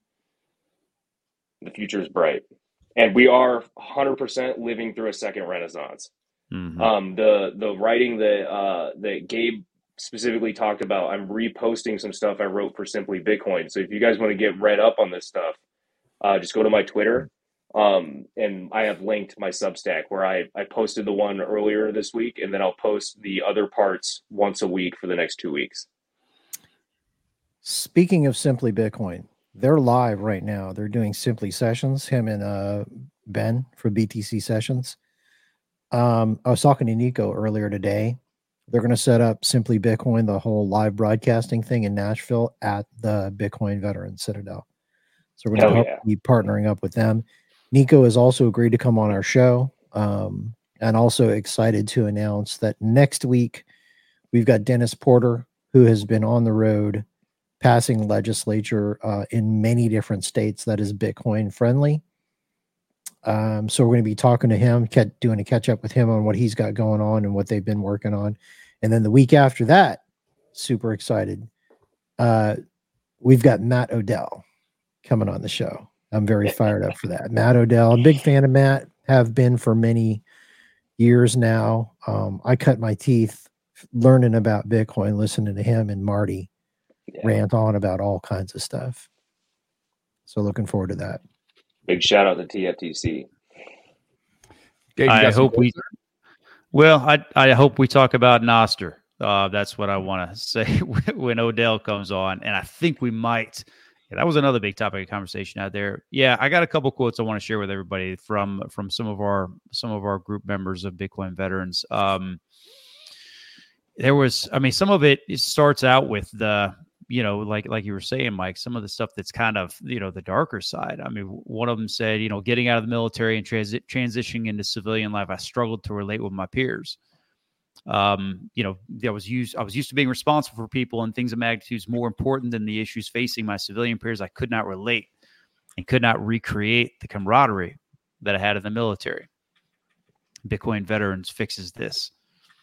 The future is bright. And we are 100% living through a second renaissance. Mm-hmm. The writing that Gabe specifically talked about, I'm reposting some stuff I wrote for Simply Bitcoin. So if you guys want to get read up on this stuff, just go to my Twitter. And I have linked my Substack where I posted the one earlier this week, and then I'll post the other parts once a week for the next 2 weeks. Speaking of Simply Bitcoin, they're live right now. They're doing Simply Sessions, him and Ben for BTC Sessions. I was talking to Nico earlier today. They're going to set up Simply Bitcoin, the whole live broadcasting thing in Nashville at the Bitcoin Veteran Citadel. So we're going to be partnering up with them. Nico has also agreed to come on our show, and also excited to announce that next week we've got Dennis Porter, who has been on the road passing legislature in many different states that is Bitcoin friendly. So we're going to be talking to him, doing a catch up with him on what he's got going on and what they've been working on. And then the week after that, super excited. We've got Matt Odell coming on the show. I'm very fired up for that. Matt Odell, a big fan of Matt, have been for many years now. I cut my teeth learning about Bitcoin, listening to him and Marty rant on about all kinds of stuff. So looking forward to that. Big shout out to TFTC. I hope I hope we talk about Nostr. That's what I want to say when Odell comes on. And I think we might. Yeah, that was another big topic of conversation out there. Yeah, I got a couple quotes I want to share with everybody from some of our group members of Bitcoin veterans. There was, some of it starts out with the, like you were saying, Mike, some of the stuff that's kind of, the darker side. I mean, one of them said, getting out of the military and transitioning into civilian life, I struggled to relate with my peers. I was used to being responsible for people and things of magnitudes more important than the issues facing my civilian peers. I could not relate and could not recreate the camaraderie that I had in the military. Bitcoin Veterans fixes this.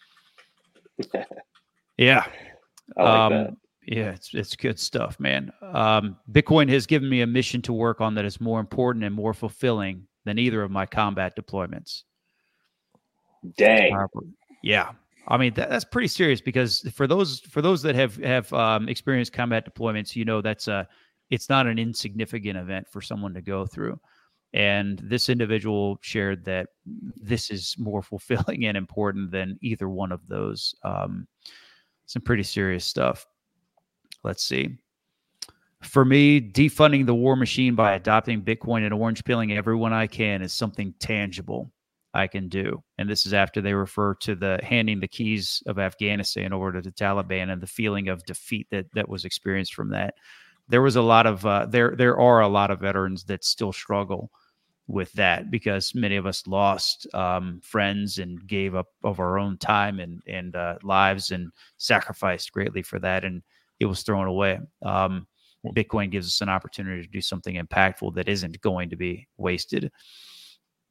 Yeah. I like that. Yeah, it's good stuff, man. Bitcoin has given me a mission to work on that is more important and more fulfilling than either of my combat deployments. Dang. Yeah. I mean, that's pretty serious, because for those that have experienced combat deployments, it's not an insignificant event for someone to go through. And this individual shared that this is more fulfilling and important than either one of those. Some pretty serious stuff. Let's see. For me, defunding the war machine by adopting Bitcoin and orange pilling everyone I can is something tangible I can do. And this is after they refer to the handing the keys of Afghanistan over to the Taliban and the feeling of defeat that was experienced from that. There was a lot of there are a lot of veterans that still struggle with that, because many of us lost friends and gave up of our own time and lives and sacrificed greatly for that, and it was thrown away. Bitcoin gives us an opportunity to do something impactful that isn't going to be wasted.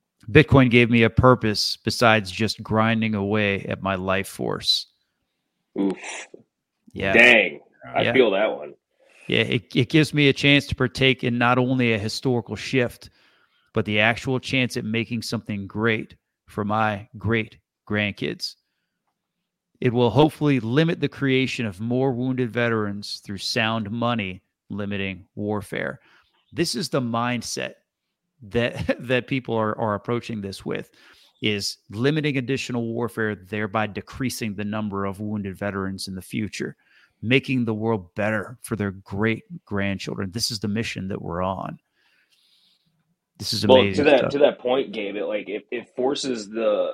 Bitcoin gave me a purpose besides just grinding away at my life force. Oof. Yeah. Dang. I Yeah. feel that one. Yeah, it gives me a chance to partake in not only a historical shift, but the actual chance at making something great for my great grandkids. It will hopefully limit the creation of more wounded veterans through sound money limiting warfare. This is the mindset that people are approaching this with, is limiting additional warfare, thereby decreasing the number of wounded veterans in the future, making the world better for their great grandchildren. This is the mission that we're on. This is amazing. Well, to that point, Gabe, it forces the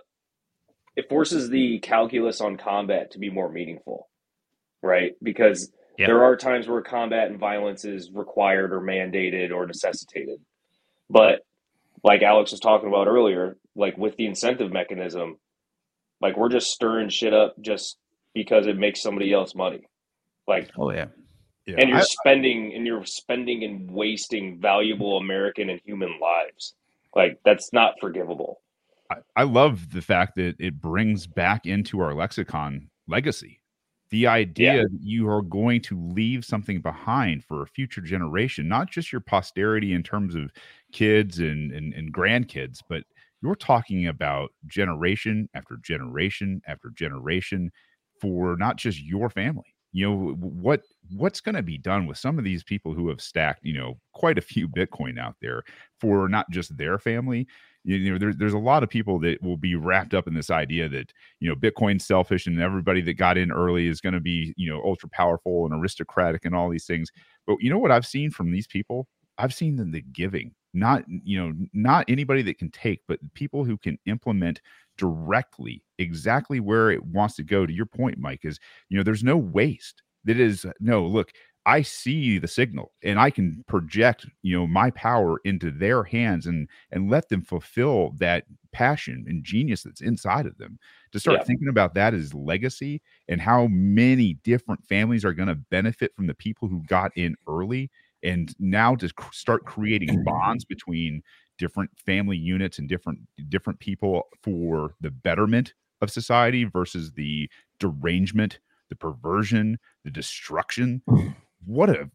calculus on combat to be more meaningful, right? Because there are times where combat and violence is required or mandated or necessitated. But like Alex was talking about earlier, like with the incentive mechanism, like we're just stirring shit up just because it makes somebody else money. Like, oh yeah. And you're spending and wasting valuable American and human lives. Like, that's not forgivable. I love the fact that it brings back into our lexicon legacy. The idea that you are going to leave something behind for a future generation, not just your posterity in terms of kids and grandkids, but you're talking about generation after generation after generation for not just your family. You know, what's going to be done with some of these people who have stacked, you know, quite a few Bitcoin out there for not just their family. You know, there's a lot of people that will be wrapped up in this idea that, you know, Bitcoin's selfish and everybody that got in early is going to be, you know, ultra powerful and aristocratic and all these things. But you know what I've seen from these people? I've seen them the giving, not anybody that can take, but people who can implement directly exactly where it wants to go. To your point, Mike, is, you know, there's no waste. That is, no, look, I see the signal and I can project, you know, my power into their hands and let them fulfill that passion and genius that's inside of them. To start thinking about that as legacy and how many different families are going to benefit from the people who got in early, and now to start creating bonds between different family units and different people for the betterment of society versus the derangement, the perversion, the destruction. What a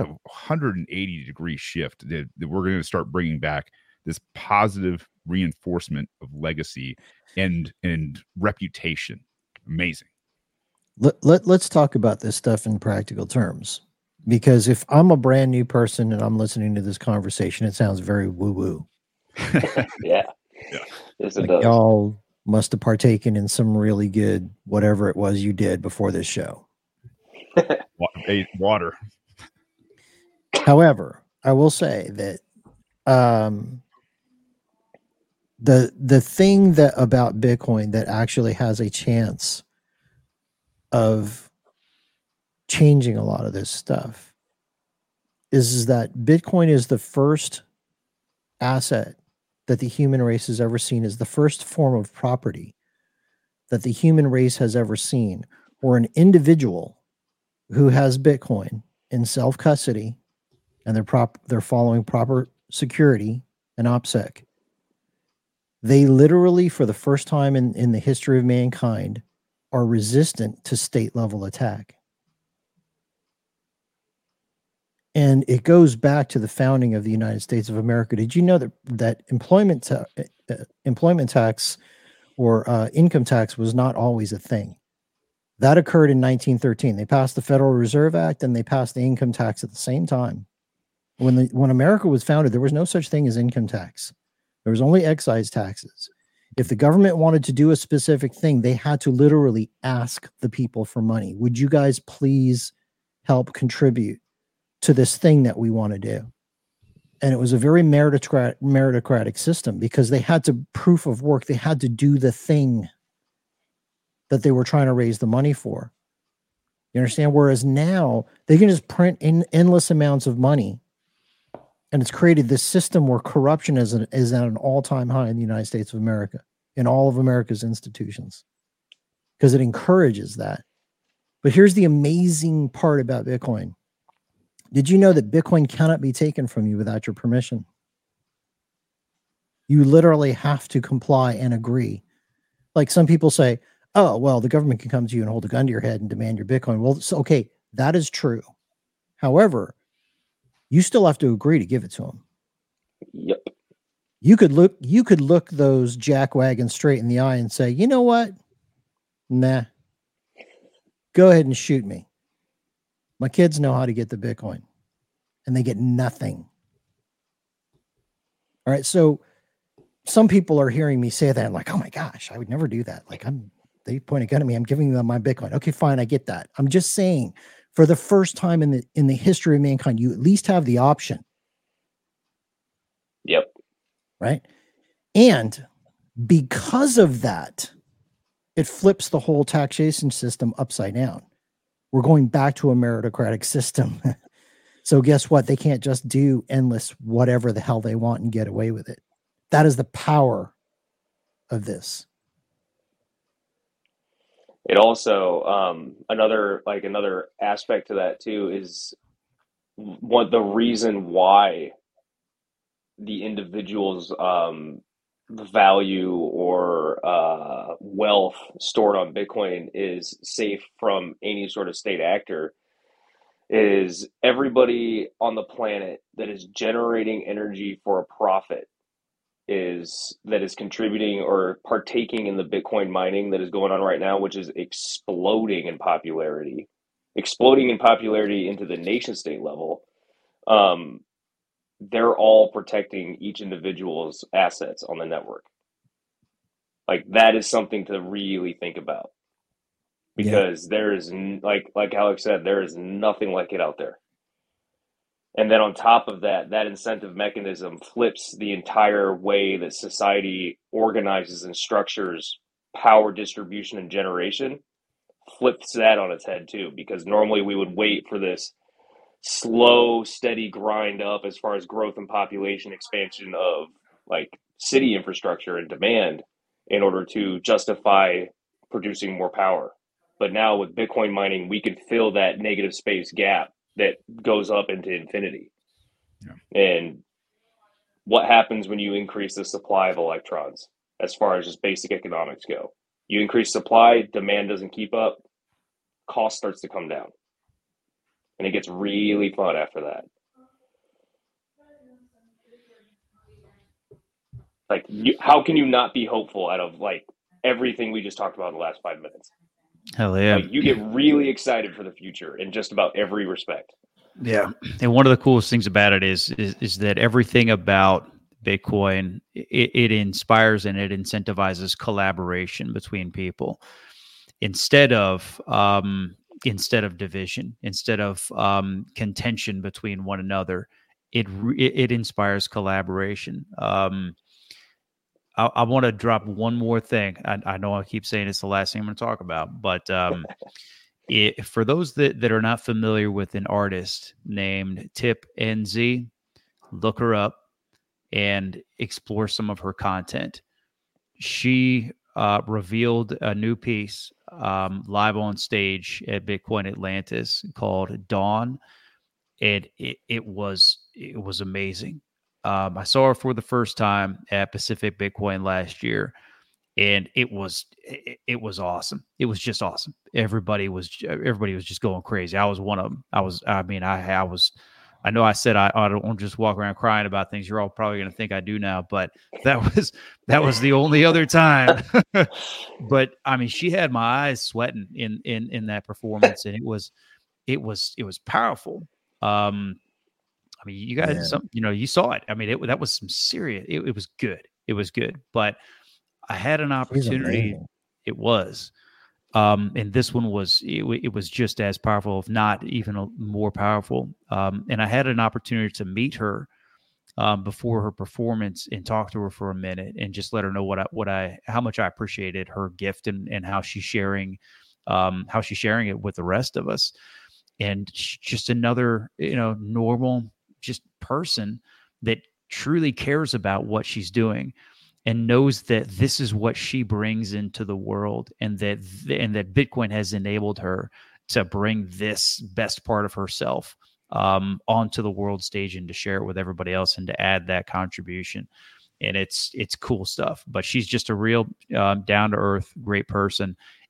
180-degree shift that we're going to start bringing back this positive reinforcement of legacy and reputation. Amazing. Let's talk about this stuff in practical terms, because if I'm a brand new person and I'm listening to this conversation, it sounds very woo-woo. Yeah. Yes, it does. Y'all must have partaken in some really good whatever it was you did before this show. Water. However, I will say that the thing that about Bitcoin that actually has a chance of changing a lot of this stuff is that Bitcoin is the first asset that the human race has ever seen, is the first form of property that the human race has ever seen, or an individual who has Bitcoin in self-custody and they're following proper security and OPSEC. They literally, for the first time in the history of mankind, are resistant to state-level attack. And it goes back to the founding of the United States of America. Did you know that employment tax or income tax was not always a thing? That occurred in 1913. They passed the Federal Reserve Act and they passed the income tax at the same time. When America was founded, there was no such thing as income tax. There was only excise taxes. If the government wanted to do a specific thing, they had to literally ask the people for money. Would you guys please help contribute to this thing that we want to do? And it was a very meritocratic system because they had to proof of work. They had to do the thing that they were trying to raise the money for. You understand? Whereas now they can just print in endless amounts of money. And it's created this system where corruption is at an all-time high in the United States of America, in all of America's institutions, because it encourages that. But here's the amazing part about Bitcoin. Did you know that Bitcoin cannot be taken from you without your permission? You literally have to comply and agree. Like some people say, oh, well, the government can come to you and hold a gun to your head and demand your Bitcoin. Well, so, okay, that is true. However, you still have to agree to give it to them. Yep. You could look those jackwagons straight in the eye and say, you know what? Nah. Go ahead and shoot me. My kids know how to get the Bitcoin, and they get nothing. All right. So some people are hearing me say that and like, oh my gosh, I would never do that. Like they point a gun at me. I'm giving them my Bitcoin. Okay, fine. I get that. I'm just saying, for the first time in the history of mankind, you at least have the option. Yep. Right. And because of that, it flips the whole taxation system upside down. We're going back to a meritocratic system. So guess what? They can't just do endless whatever the hell they want and get away with it. That is the power of this. It also, another aspect to that too is what the reason why the individual's value or wealth stored on Bitcoin is safe from any sort of state actor is everybody on the planet that is generating energy for a profit that is contributing or partaking in the Bitcoin mining that is going on right now, which is exploding in popularity into the nation state level. They're all protecting each individual's assets on the network. Like, that is something to really think about, because there is, like Alex said, there is nothing like it out there. And then on top of that, that incentive mechanism flips the entire way that society organizes and structures power distribution and generation, flips that on its head too, because normally we would wait for this slow, steady grind up as far as growth and population expansion of like city infrastructure and demand in order to justify producing more power. But now with Bitcoin mining, we can fill that negative space gap that goes up into infinity. Yeah. And what happens when you increase the supply of electrons as far as just basic economics go? You increase supply, demand doesn't keep up, cost starts to come down. And it gets really fun after that. Like, how can you not be hopeful out of like everything we just talked about in the last 5 minutes? Hell yeah. Like, you get really excited for the future in just about every respect. Yeah. And one of the coolest things about it is that everything about Bitcoin, it inspires and it incentivizes collaboration between people instead of division, instead of contention between one another. It inspires collaboration. I want to drop one more thing. I know I keep saying it's the last thing I'm going to talk about, but for those that are not familiar with an artist named Tip NZ, look her up and explore some of her content. She revealed a new piece live on stage at Bitcoin Atlantis called Dawn, and it was amazing. I saw her for the first time at Pacific Bitcoin last year, and it was awesome. It was just awesome. Everybody was just going crazy. I was one of them. I know I said I don't just walk around crying about things. You're all probably going to think I do now, but that was the only other time. But I mean, she had my eyes sweating in that performance, and it was powerful. I mean, you guys, you saw it. I mean, that was some serious. It was good. It was good. But I had an opportunity. It was. And this one was just as powerful, if not even more powerful. And I had an opportunity to meet her before her performance and talk to her for a minute and just let her know how much I appreciated her gift and how she's sharing it with the rest of us. And just another, normal just person that truly cares about what she's doing and knows that this is what she brings into the world, and that Bitcoin has enabled her to bring this best part of herself onto the world stage and to share it with everybody else and to add that contribution. And it's cool stuff. But she's just a real down to earth, great person.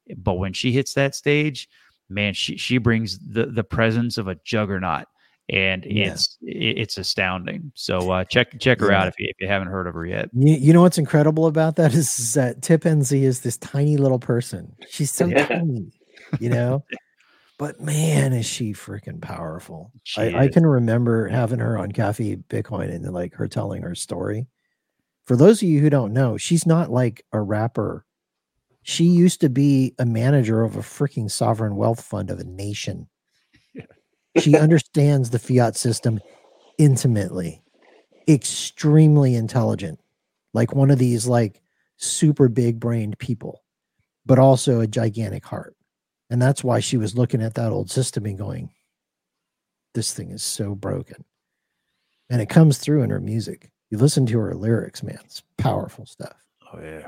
But when she hits that stage, man, she brings the presence of a juggernaut, and it's astounding. So check her out if you haven't heard of her yet. You know what's incredible about that is that Tip NZ is this tiny little person. She's so tiny, you know. But man, is she freaking powerful. I can remember having her on Cafe Bitcoin and like her telling her story. For those of you who don't know, she's not like a rapper. She used to be a manager of a freaking sovereign wealth fund of a nation. She understands the fiat system intimately, extremely intelligent, like one of these like super big brained people, but also a gigantic heart. And that's why she was looking at that old system and going, this thing is so broken. And it comes through in her music. You listen to her lyrics, man, it's powerful stuff. Oh, yeah.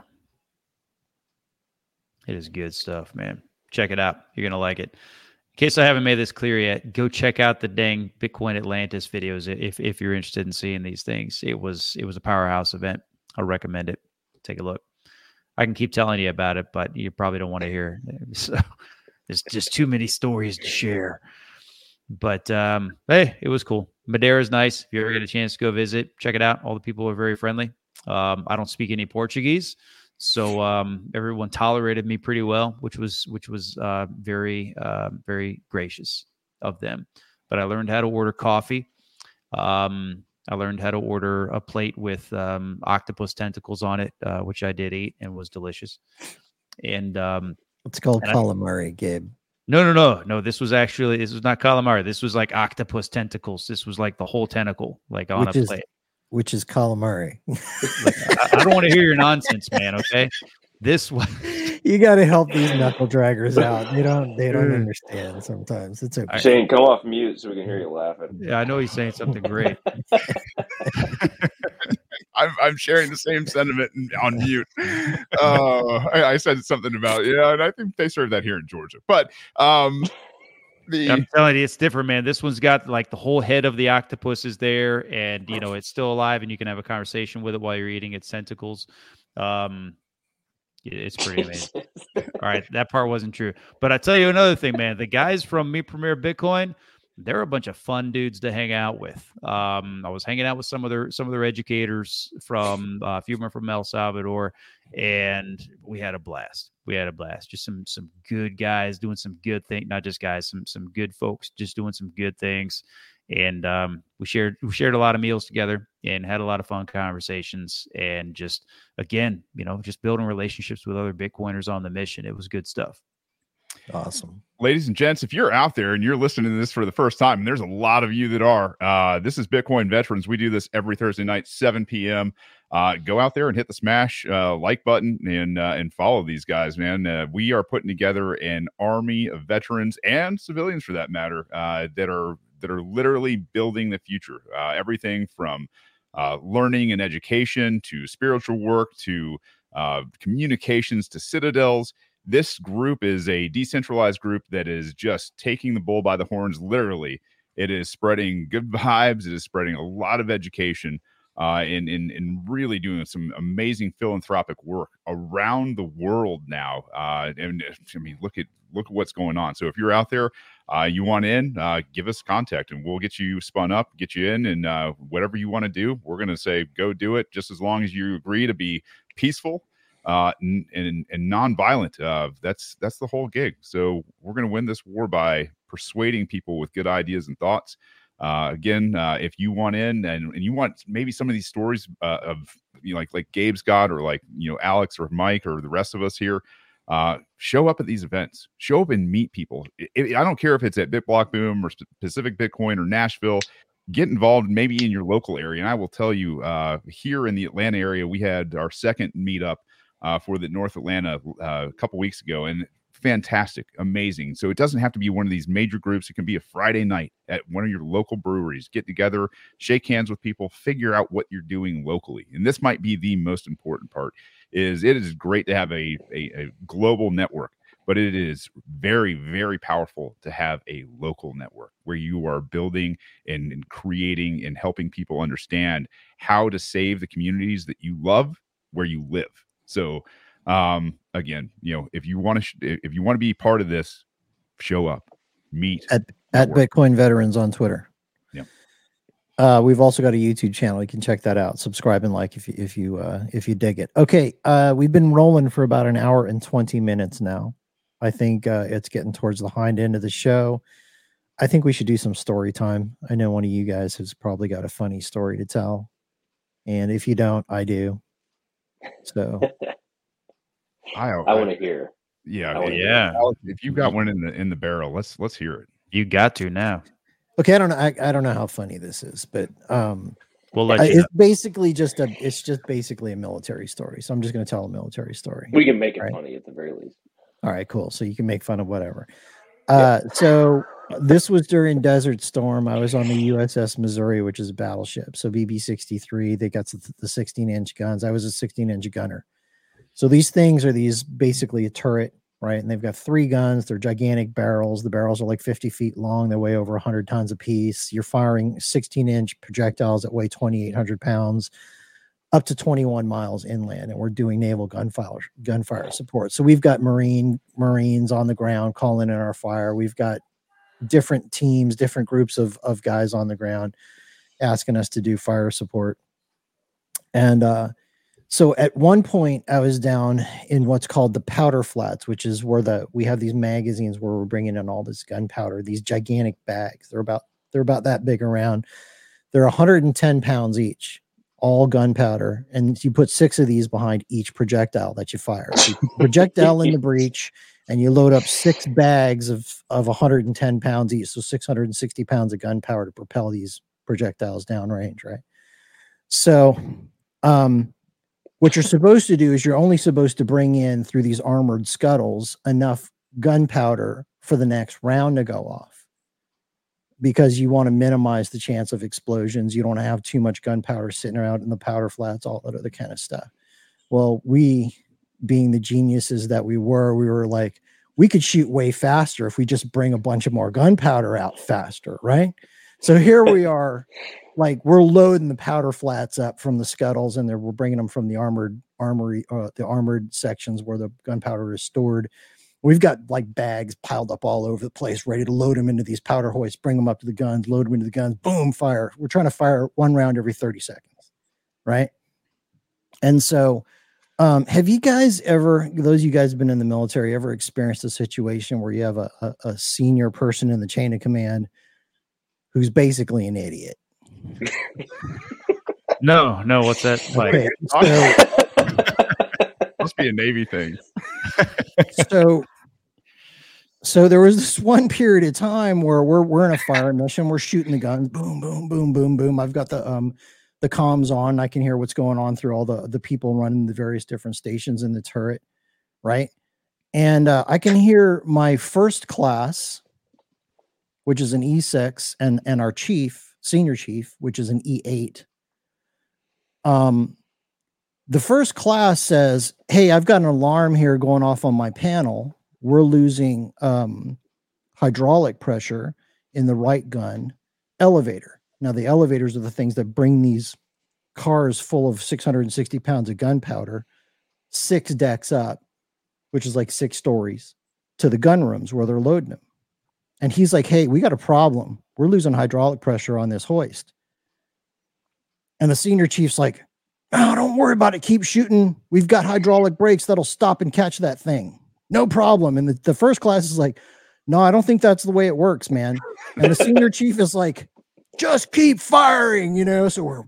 It is good stuff, man. Check it out. You're going to like it. In case I haven't made this clear yet, go check out the dang Bitcoin Atlantis videos if you're interested in seeing these things. It was a powerhouse event. I recommend it. Take a look. I can keep telling you about it, but you probably don't want to hear it. So there's just too many stories to share. But hey, it was cool. Madeira's nice. If you ever get a chance to go visit, check it out. All the people are very friendly. I don't speak any Portuguese, so everyone tolerated me pretty well, which was very very gracious of them. But I learned how to order coffee. I learned how to order a plate with octopus tentacles on it, which I did eat and was delicious. And it's called calamari, Gabe. No. This was not calamari. This was like octopus tentacles. This was like the whole tentacle, like on a plate. Which is calamari. Like, I don't want to hear your nonsense, man. Okay, this one. You got to help these knuckle draggers out. They don't understand sometimes. It's okay. Shane, come off mute so we can hear you laughing. Yeah, I know he's saying something great. I'm sharing the same sentiment on mute. I said something about and I think they serve that here in Georgia. But I'm telling you, it's different, man. This one's got like the whole head of the octopus is there, and it's still alive, and you can have a conversation with it while you're eating its tentacles. It's pretty amazing. All right, that part wasn't true, but I tell you another thing, man. The guys from Meet Premier Bitcoin, they're a bunch of fun dudes to hang out with. I was hanging out with some of their educators from a few of them from El Salvador, and we had a blast. Just some good guys doing some good things, not just guys, some good folks just doing some good things. And we shared a lot of meals together and had a lot of fun conversations, and just again, just building relationships with other Bitcoiners on the mission. It was good stuff. Awesome. Ladies and gents, if you're out there and you're listening to this for the first time, and there's a lot of you that are, this is Bitcoin Veterans. We do this every Thursday night, 7 p.m. Go out there and hit the smash like button and follow these guys, man. We are putting together an army of veterans and civilians, for that matter, that are literally building the future. Everything from learning and education to spiritual work to communications to citadels. This group is a decentralized group that is just taking the bull by the horns, literally. It is spreading good vibes. It is spreading a lot of education and really doing some amazing philanthropic work around the world now. And I mean, look at what's going on. So if you're out there, you want in, give us contact and we'll get you spun up, get you in, and whatever you want to do, we're going to say, go do it, just as long as you agree to be peaceful and non-violent. That's the whole gig. So we're going to win this war by persuading people with good ideas and thoughts. Again, if you want in and you want maybe some of these stories of like Gabe's got, or like Alex or Mike or the rest of us here, show up at these events. Show up and meet people. I don't care if it's at BitBlock Boom or Pacific Bitcoin or Nashville. Get involved maybe in your local area. And I will tell you, here in the Atlanta area, we had our second meetup for the North Atlanta a couple weeks ago, and fantastic, amazing. So it doesn't have to be one of these major groups. It can be a Friday night at one of your local breweries. Get together, shake hands with people, figure out what you're doing locally. And this might be the most important part. It is great to have a global network, but it is very, very powerful to have a local network where you are building and creating and helping people understand how to save the communities that you love where you live. So Again, if you want to be part of this, show up, meet at network. Bitcoin Veterans on Twitter. Yeah. We've also got a YouTube channel. You can check that out. Subscribe and like if you dig it. Okay. We've been rolling for about an hour and 20 minutes now. I think it's getting towards the hind end of the show. I think we should do some story time. I know one of you guys has probably got a funny story to tell. And if you don't, I do. So I want to hear. Yeah. Yeah. If you got one in the barrel, let's hear it. You got to now. Okay, I don't know how funny this is, but we'll let you know. It's just basically a military story. So I'm just going to tell a military story. We can make it funny at the very least. All right, cool. So you can make fun of whatever. So this was during Desert Storm. I was on the USS Missouri, which is a battleship. So BB-63, they got the 16-inch guns. I was a 16-inch gunner. So these things are basically a turret, right? And they've got 3 guns. They're gigantic barrels. The barrels are like 50 feet long. They weigh over 100 tons apiece. You're firing 16-inch projectiles that weigh 2,800 pounds up to 21 miles inland. And we're doing naval gunfire support. So we've got Marines on the ground calling in our fire. We've got different teams, different groups of guys on the ground asking us to do fire support. And so at one point I was down in what's called the powder flats, which is where we have these magazines where we're bringing in all this gunpowder, these gigantic bags. They're about that big around. They're 110 pounds each, all gunpowder. And you put 6 of these behind each projectile that you fire. So you put the projectile in the breech and you load up 6 bags of 110 pounds each. So 660 pounds of gunpowder to propel these projectiles downrange. Right. So, what you're supposed to do is you're only supposed to bring in through these armored scuttles enough gunpowder for the next round to go off, because you want to minimize the chance of explosions. You don't have too much gunpowder sitting around in the powder flats, all that other kind of stuff. Well, we, being the geniuses that we were like, we could shoot way faster if we just bring a bunch of more gunpowder out faster, right? So here we are. Like, we're loading the powder flats up from the scuttles, and we're bringing them from the the armored sections where the gunpowder is stored. We've got like bags piled up all over the place, ready to load them into these powder hoists, bring them up to the guns, load them into the guns, boom, fire. We're trying to fire 1 round every 30 seconds, right? And so, have you guys ever, those of you guys have been in the military, ever experienced a situation where you have a senior person in the chain of command who's basically an idiot? No, what's that like? Okay, Must be a Navy thing. So there was this one period of time where we're in a fire mission, we're shooting the guns, boom, boom, boom, boom, boom. I've got the comms on. I can hear what's going on through all the people running the various different stations in the turret, right? And I can hear my first class, which is an E6, and our senior chief, which is an E8. The first class says, "Hey, I've got an alarm here going off on my panel. We're losing hydraulic pressure in the right gun elevator." Now, the elevators are the things that bring these cars full of 660 pounds of gunpowder 6 decks up, which is like 6 stories, to the gun rooms where they're loading them. And he's like, "Hey, we got a problem. We're losing hydraulic pressure on this hoist." And the senior chief's like, "Oh, don't worry about it. Keep shooting. We've got hydraulic brakes that'll stop and catch that thing. No problem." And the first class is like, "No, I don't think that's the way it works, man." And the senior chief is like, "Just keep firing, So we're,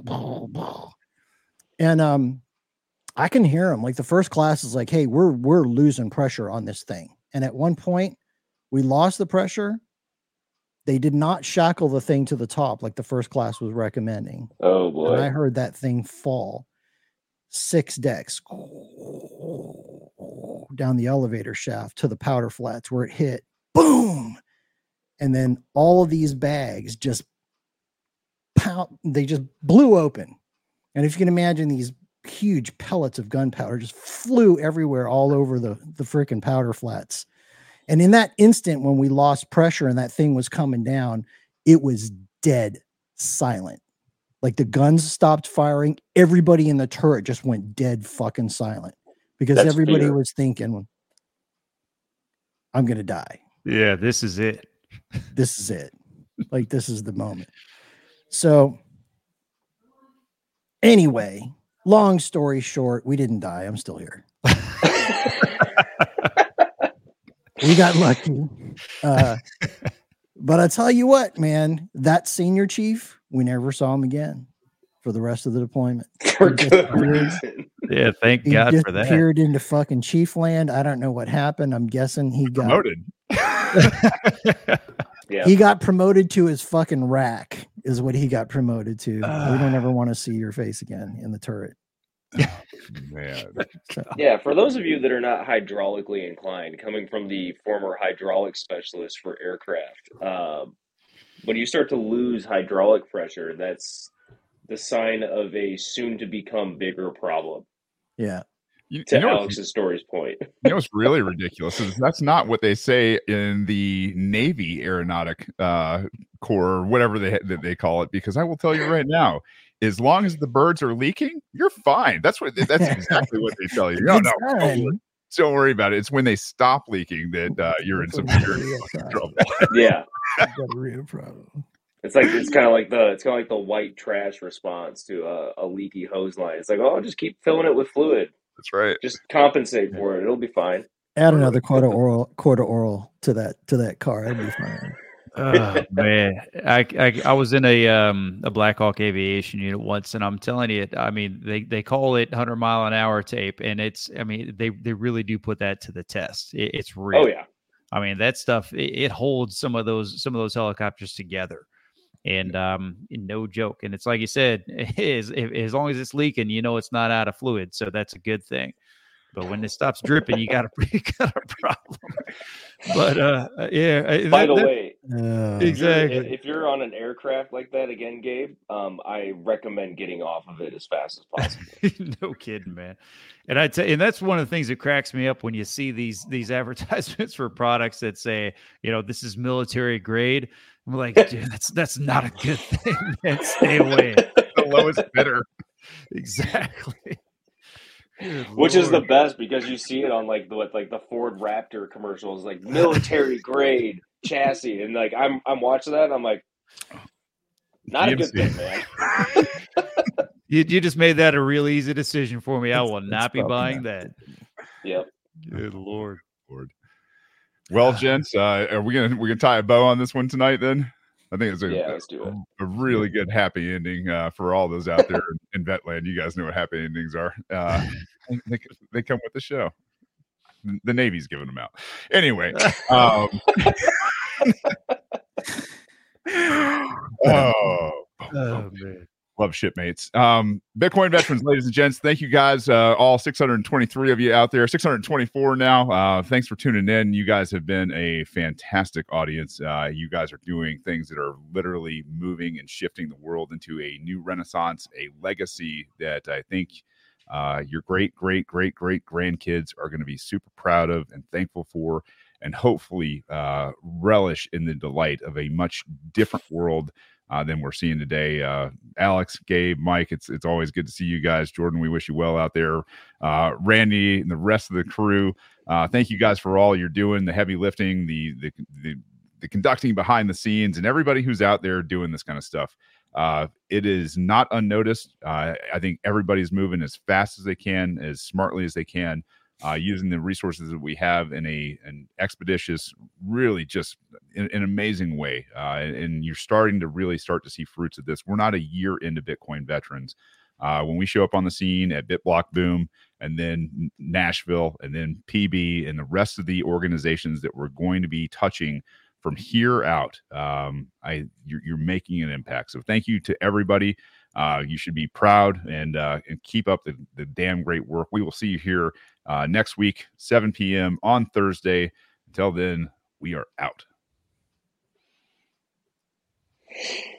and I can hear him. Like, the first class is like, "Hey, we're losing pressure on this thing." And at one point, we lost the pressure. They did not shackle the thing to the top like the first class was recommending. Oh boy! And I heard that thing fall 6 decks down the elevator shaft to the powder flats, where it hit, boom, and then all of these bags just blew open. And if you can imagine, these huge pellets of gunpowder just flew everywhere, all over the freaking powder flats. And in that instant, when we lost pressure and that thing was coming down, it was dead silent. Like, the guns stopped firing. Everybody in the turret just went dead fucking silent. because That's everybody fear. was thinking, I'm going to die. Yeah, this is it. This is it. Like, this is the moment. So anyway, long story short, we didn't die. I'm still here. We got lucky. But I tell you what, man, that senior chief, we never saw him again for the rest of the deployment. For good reason. Yeah, thank He God for that. disappeared into fucking chief land. I don't know what happened. I'm guessing he got Promoted. Yeah. He got promoted to his fucking rack, is what he got promoted to. We don't ever want to see your face again in the turret. Man. So, Yeah, for those of you that are not hydraulically inclined, coming from the former hydraulic specialist for aircraft, when you start to lose hydraulic pressure, that's the sign of a soon-to-become bigger problem. yeah. To Alex's story's point. You know what's really ridiculous is that's not what they say in the Navy Aeronautic Corps, or whatever they call it. Because I will tell you right now, as long as the birds are leaking, you're fine. That's exactly what they tell you. No, don't worry about it. It's when they stop leaking that you're in some serious trouble. Yeah, got a real problem. it's kind of like the white trash response to a leaky hose line. It's like, oh, just keep filling it with fluid. That's right. Just compensate for it. It'll be fine. Add another quarter oral to that car. That'd be fine. Oh man, I was in a Black Hawk aviation unit once, and I'm telling you, I mean, they call it 100-mile-an-hour tape, and they really do put that to the test. It's real. Oh yeah. I mean, that stuff it holds some of those helicopters together, and no joke. And it's like you said, as long as it's leaking, it's not out of fluid, so that's a good thing. But when it stops dripping, you got a problem. But yeah. By the way, exactly. If you're on an aircraft like that again, Gabe, I recommend getting off of it as fast as possible. No kidding, man. And and that's one of the things that cracks me up when you see these advertisements for products that say, this is military grade. I'm like, dude, that's not a good thing, man. Stay away. The lowest bidder. Exactly. Which is the best, because you see it on like the Ford Raptor commercials, like military grade chassis, and like I'm watching that, and I'm like, not a good thing, man. You just made that a real easy decision for me. I will not be buying that. Yep. Good Lord. Well, gents, are we gonna tie a bow on this one tonight then? I think it's let's do it. A really good happy ending for all those out there in Vetland. You guys know what happy endings are. They come with the show. The Navy's giving them out. Anyway. Man. Love shipmates. Bitcoin veterans, ladies and gents, thank you guys, all 623 of you out there, 624 now. Thanks for tuning in. You guys have been a fantastic audience. You guys are doing things that are literally moving and shifting the world into a new renaissance, a legacy that I think your great grandkids are going to be super proud of and thankful for, and hopefully relish in the delight of a much different world than we're seeing today. Alex, Gabe, Mike, it's always good to see you guys. Jordan, we wish you well out there. Randy and the rest of the crew, thank you guys for all you're doing, the heavy lifting, the conducting behind the scenes, and everybody who's out there doing this kind of stuff. It is not unnoticed. I think everybody's moving as fast as they can, as smartly as they can, using the resources that we have in an expeditious, really just an amazing way. And you're starting to really start to see fruits of this. We're not a year into Bitcoin veterans. When we show up on the scene at BitBlock Boom, and then Nashville, and then PB, and the rest of the organizations that we're going to be touching from here out, you're making an impact. So thank you to everybody. You should be proud and keep up the damn great work. We will see you here next week, 7 p.m. on Thursday. Until then, we are out.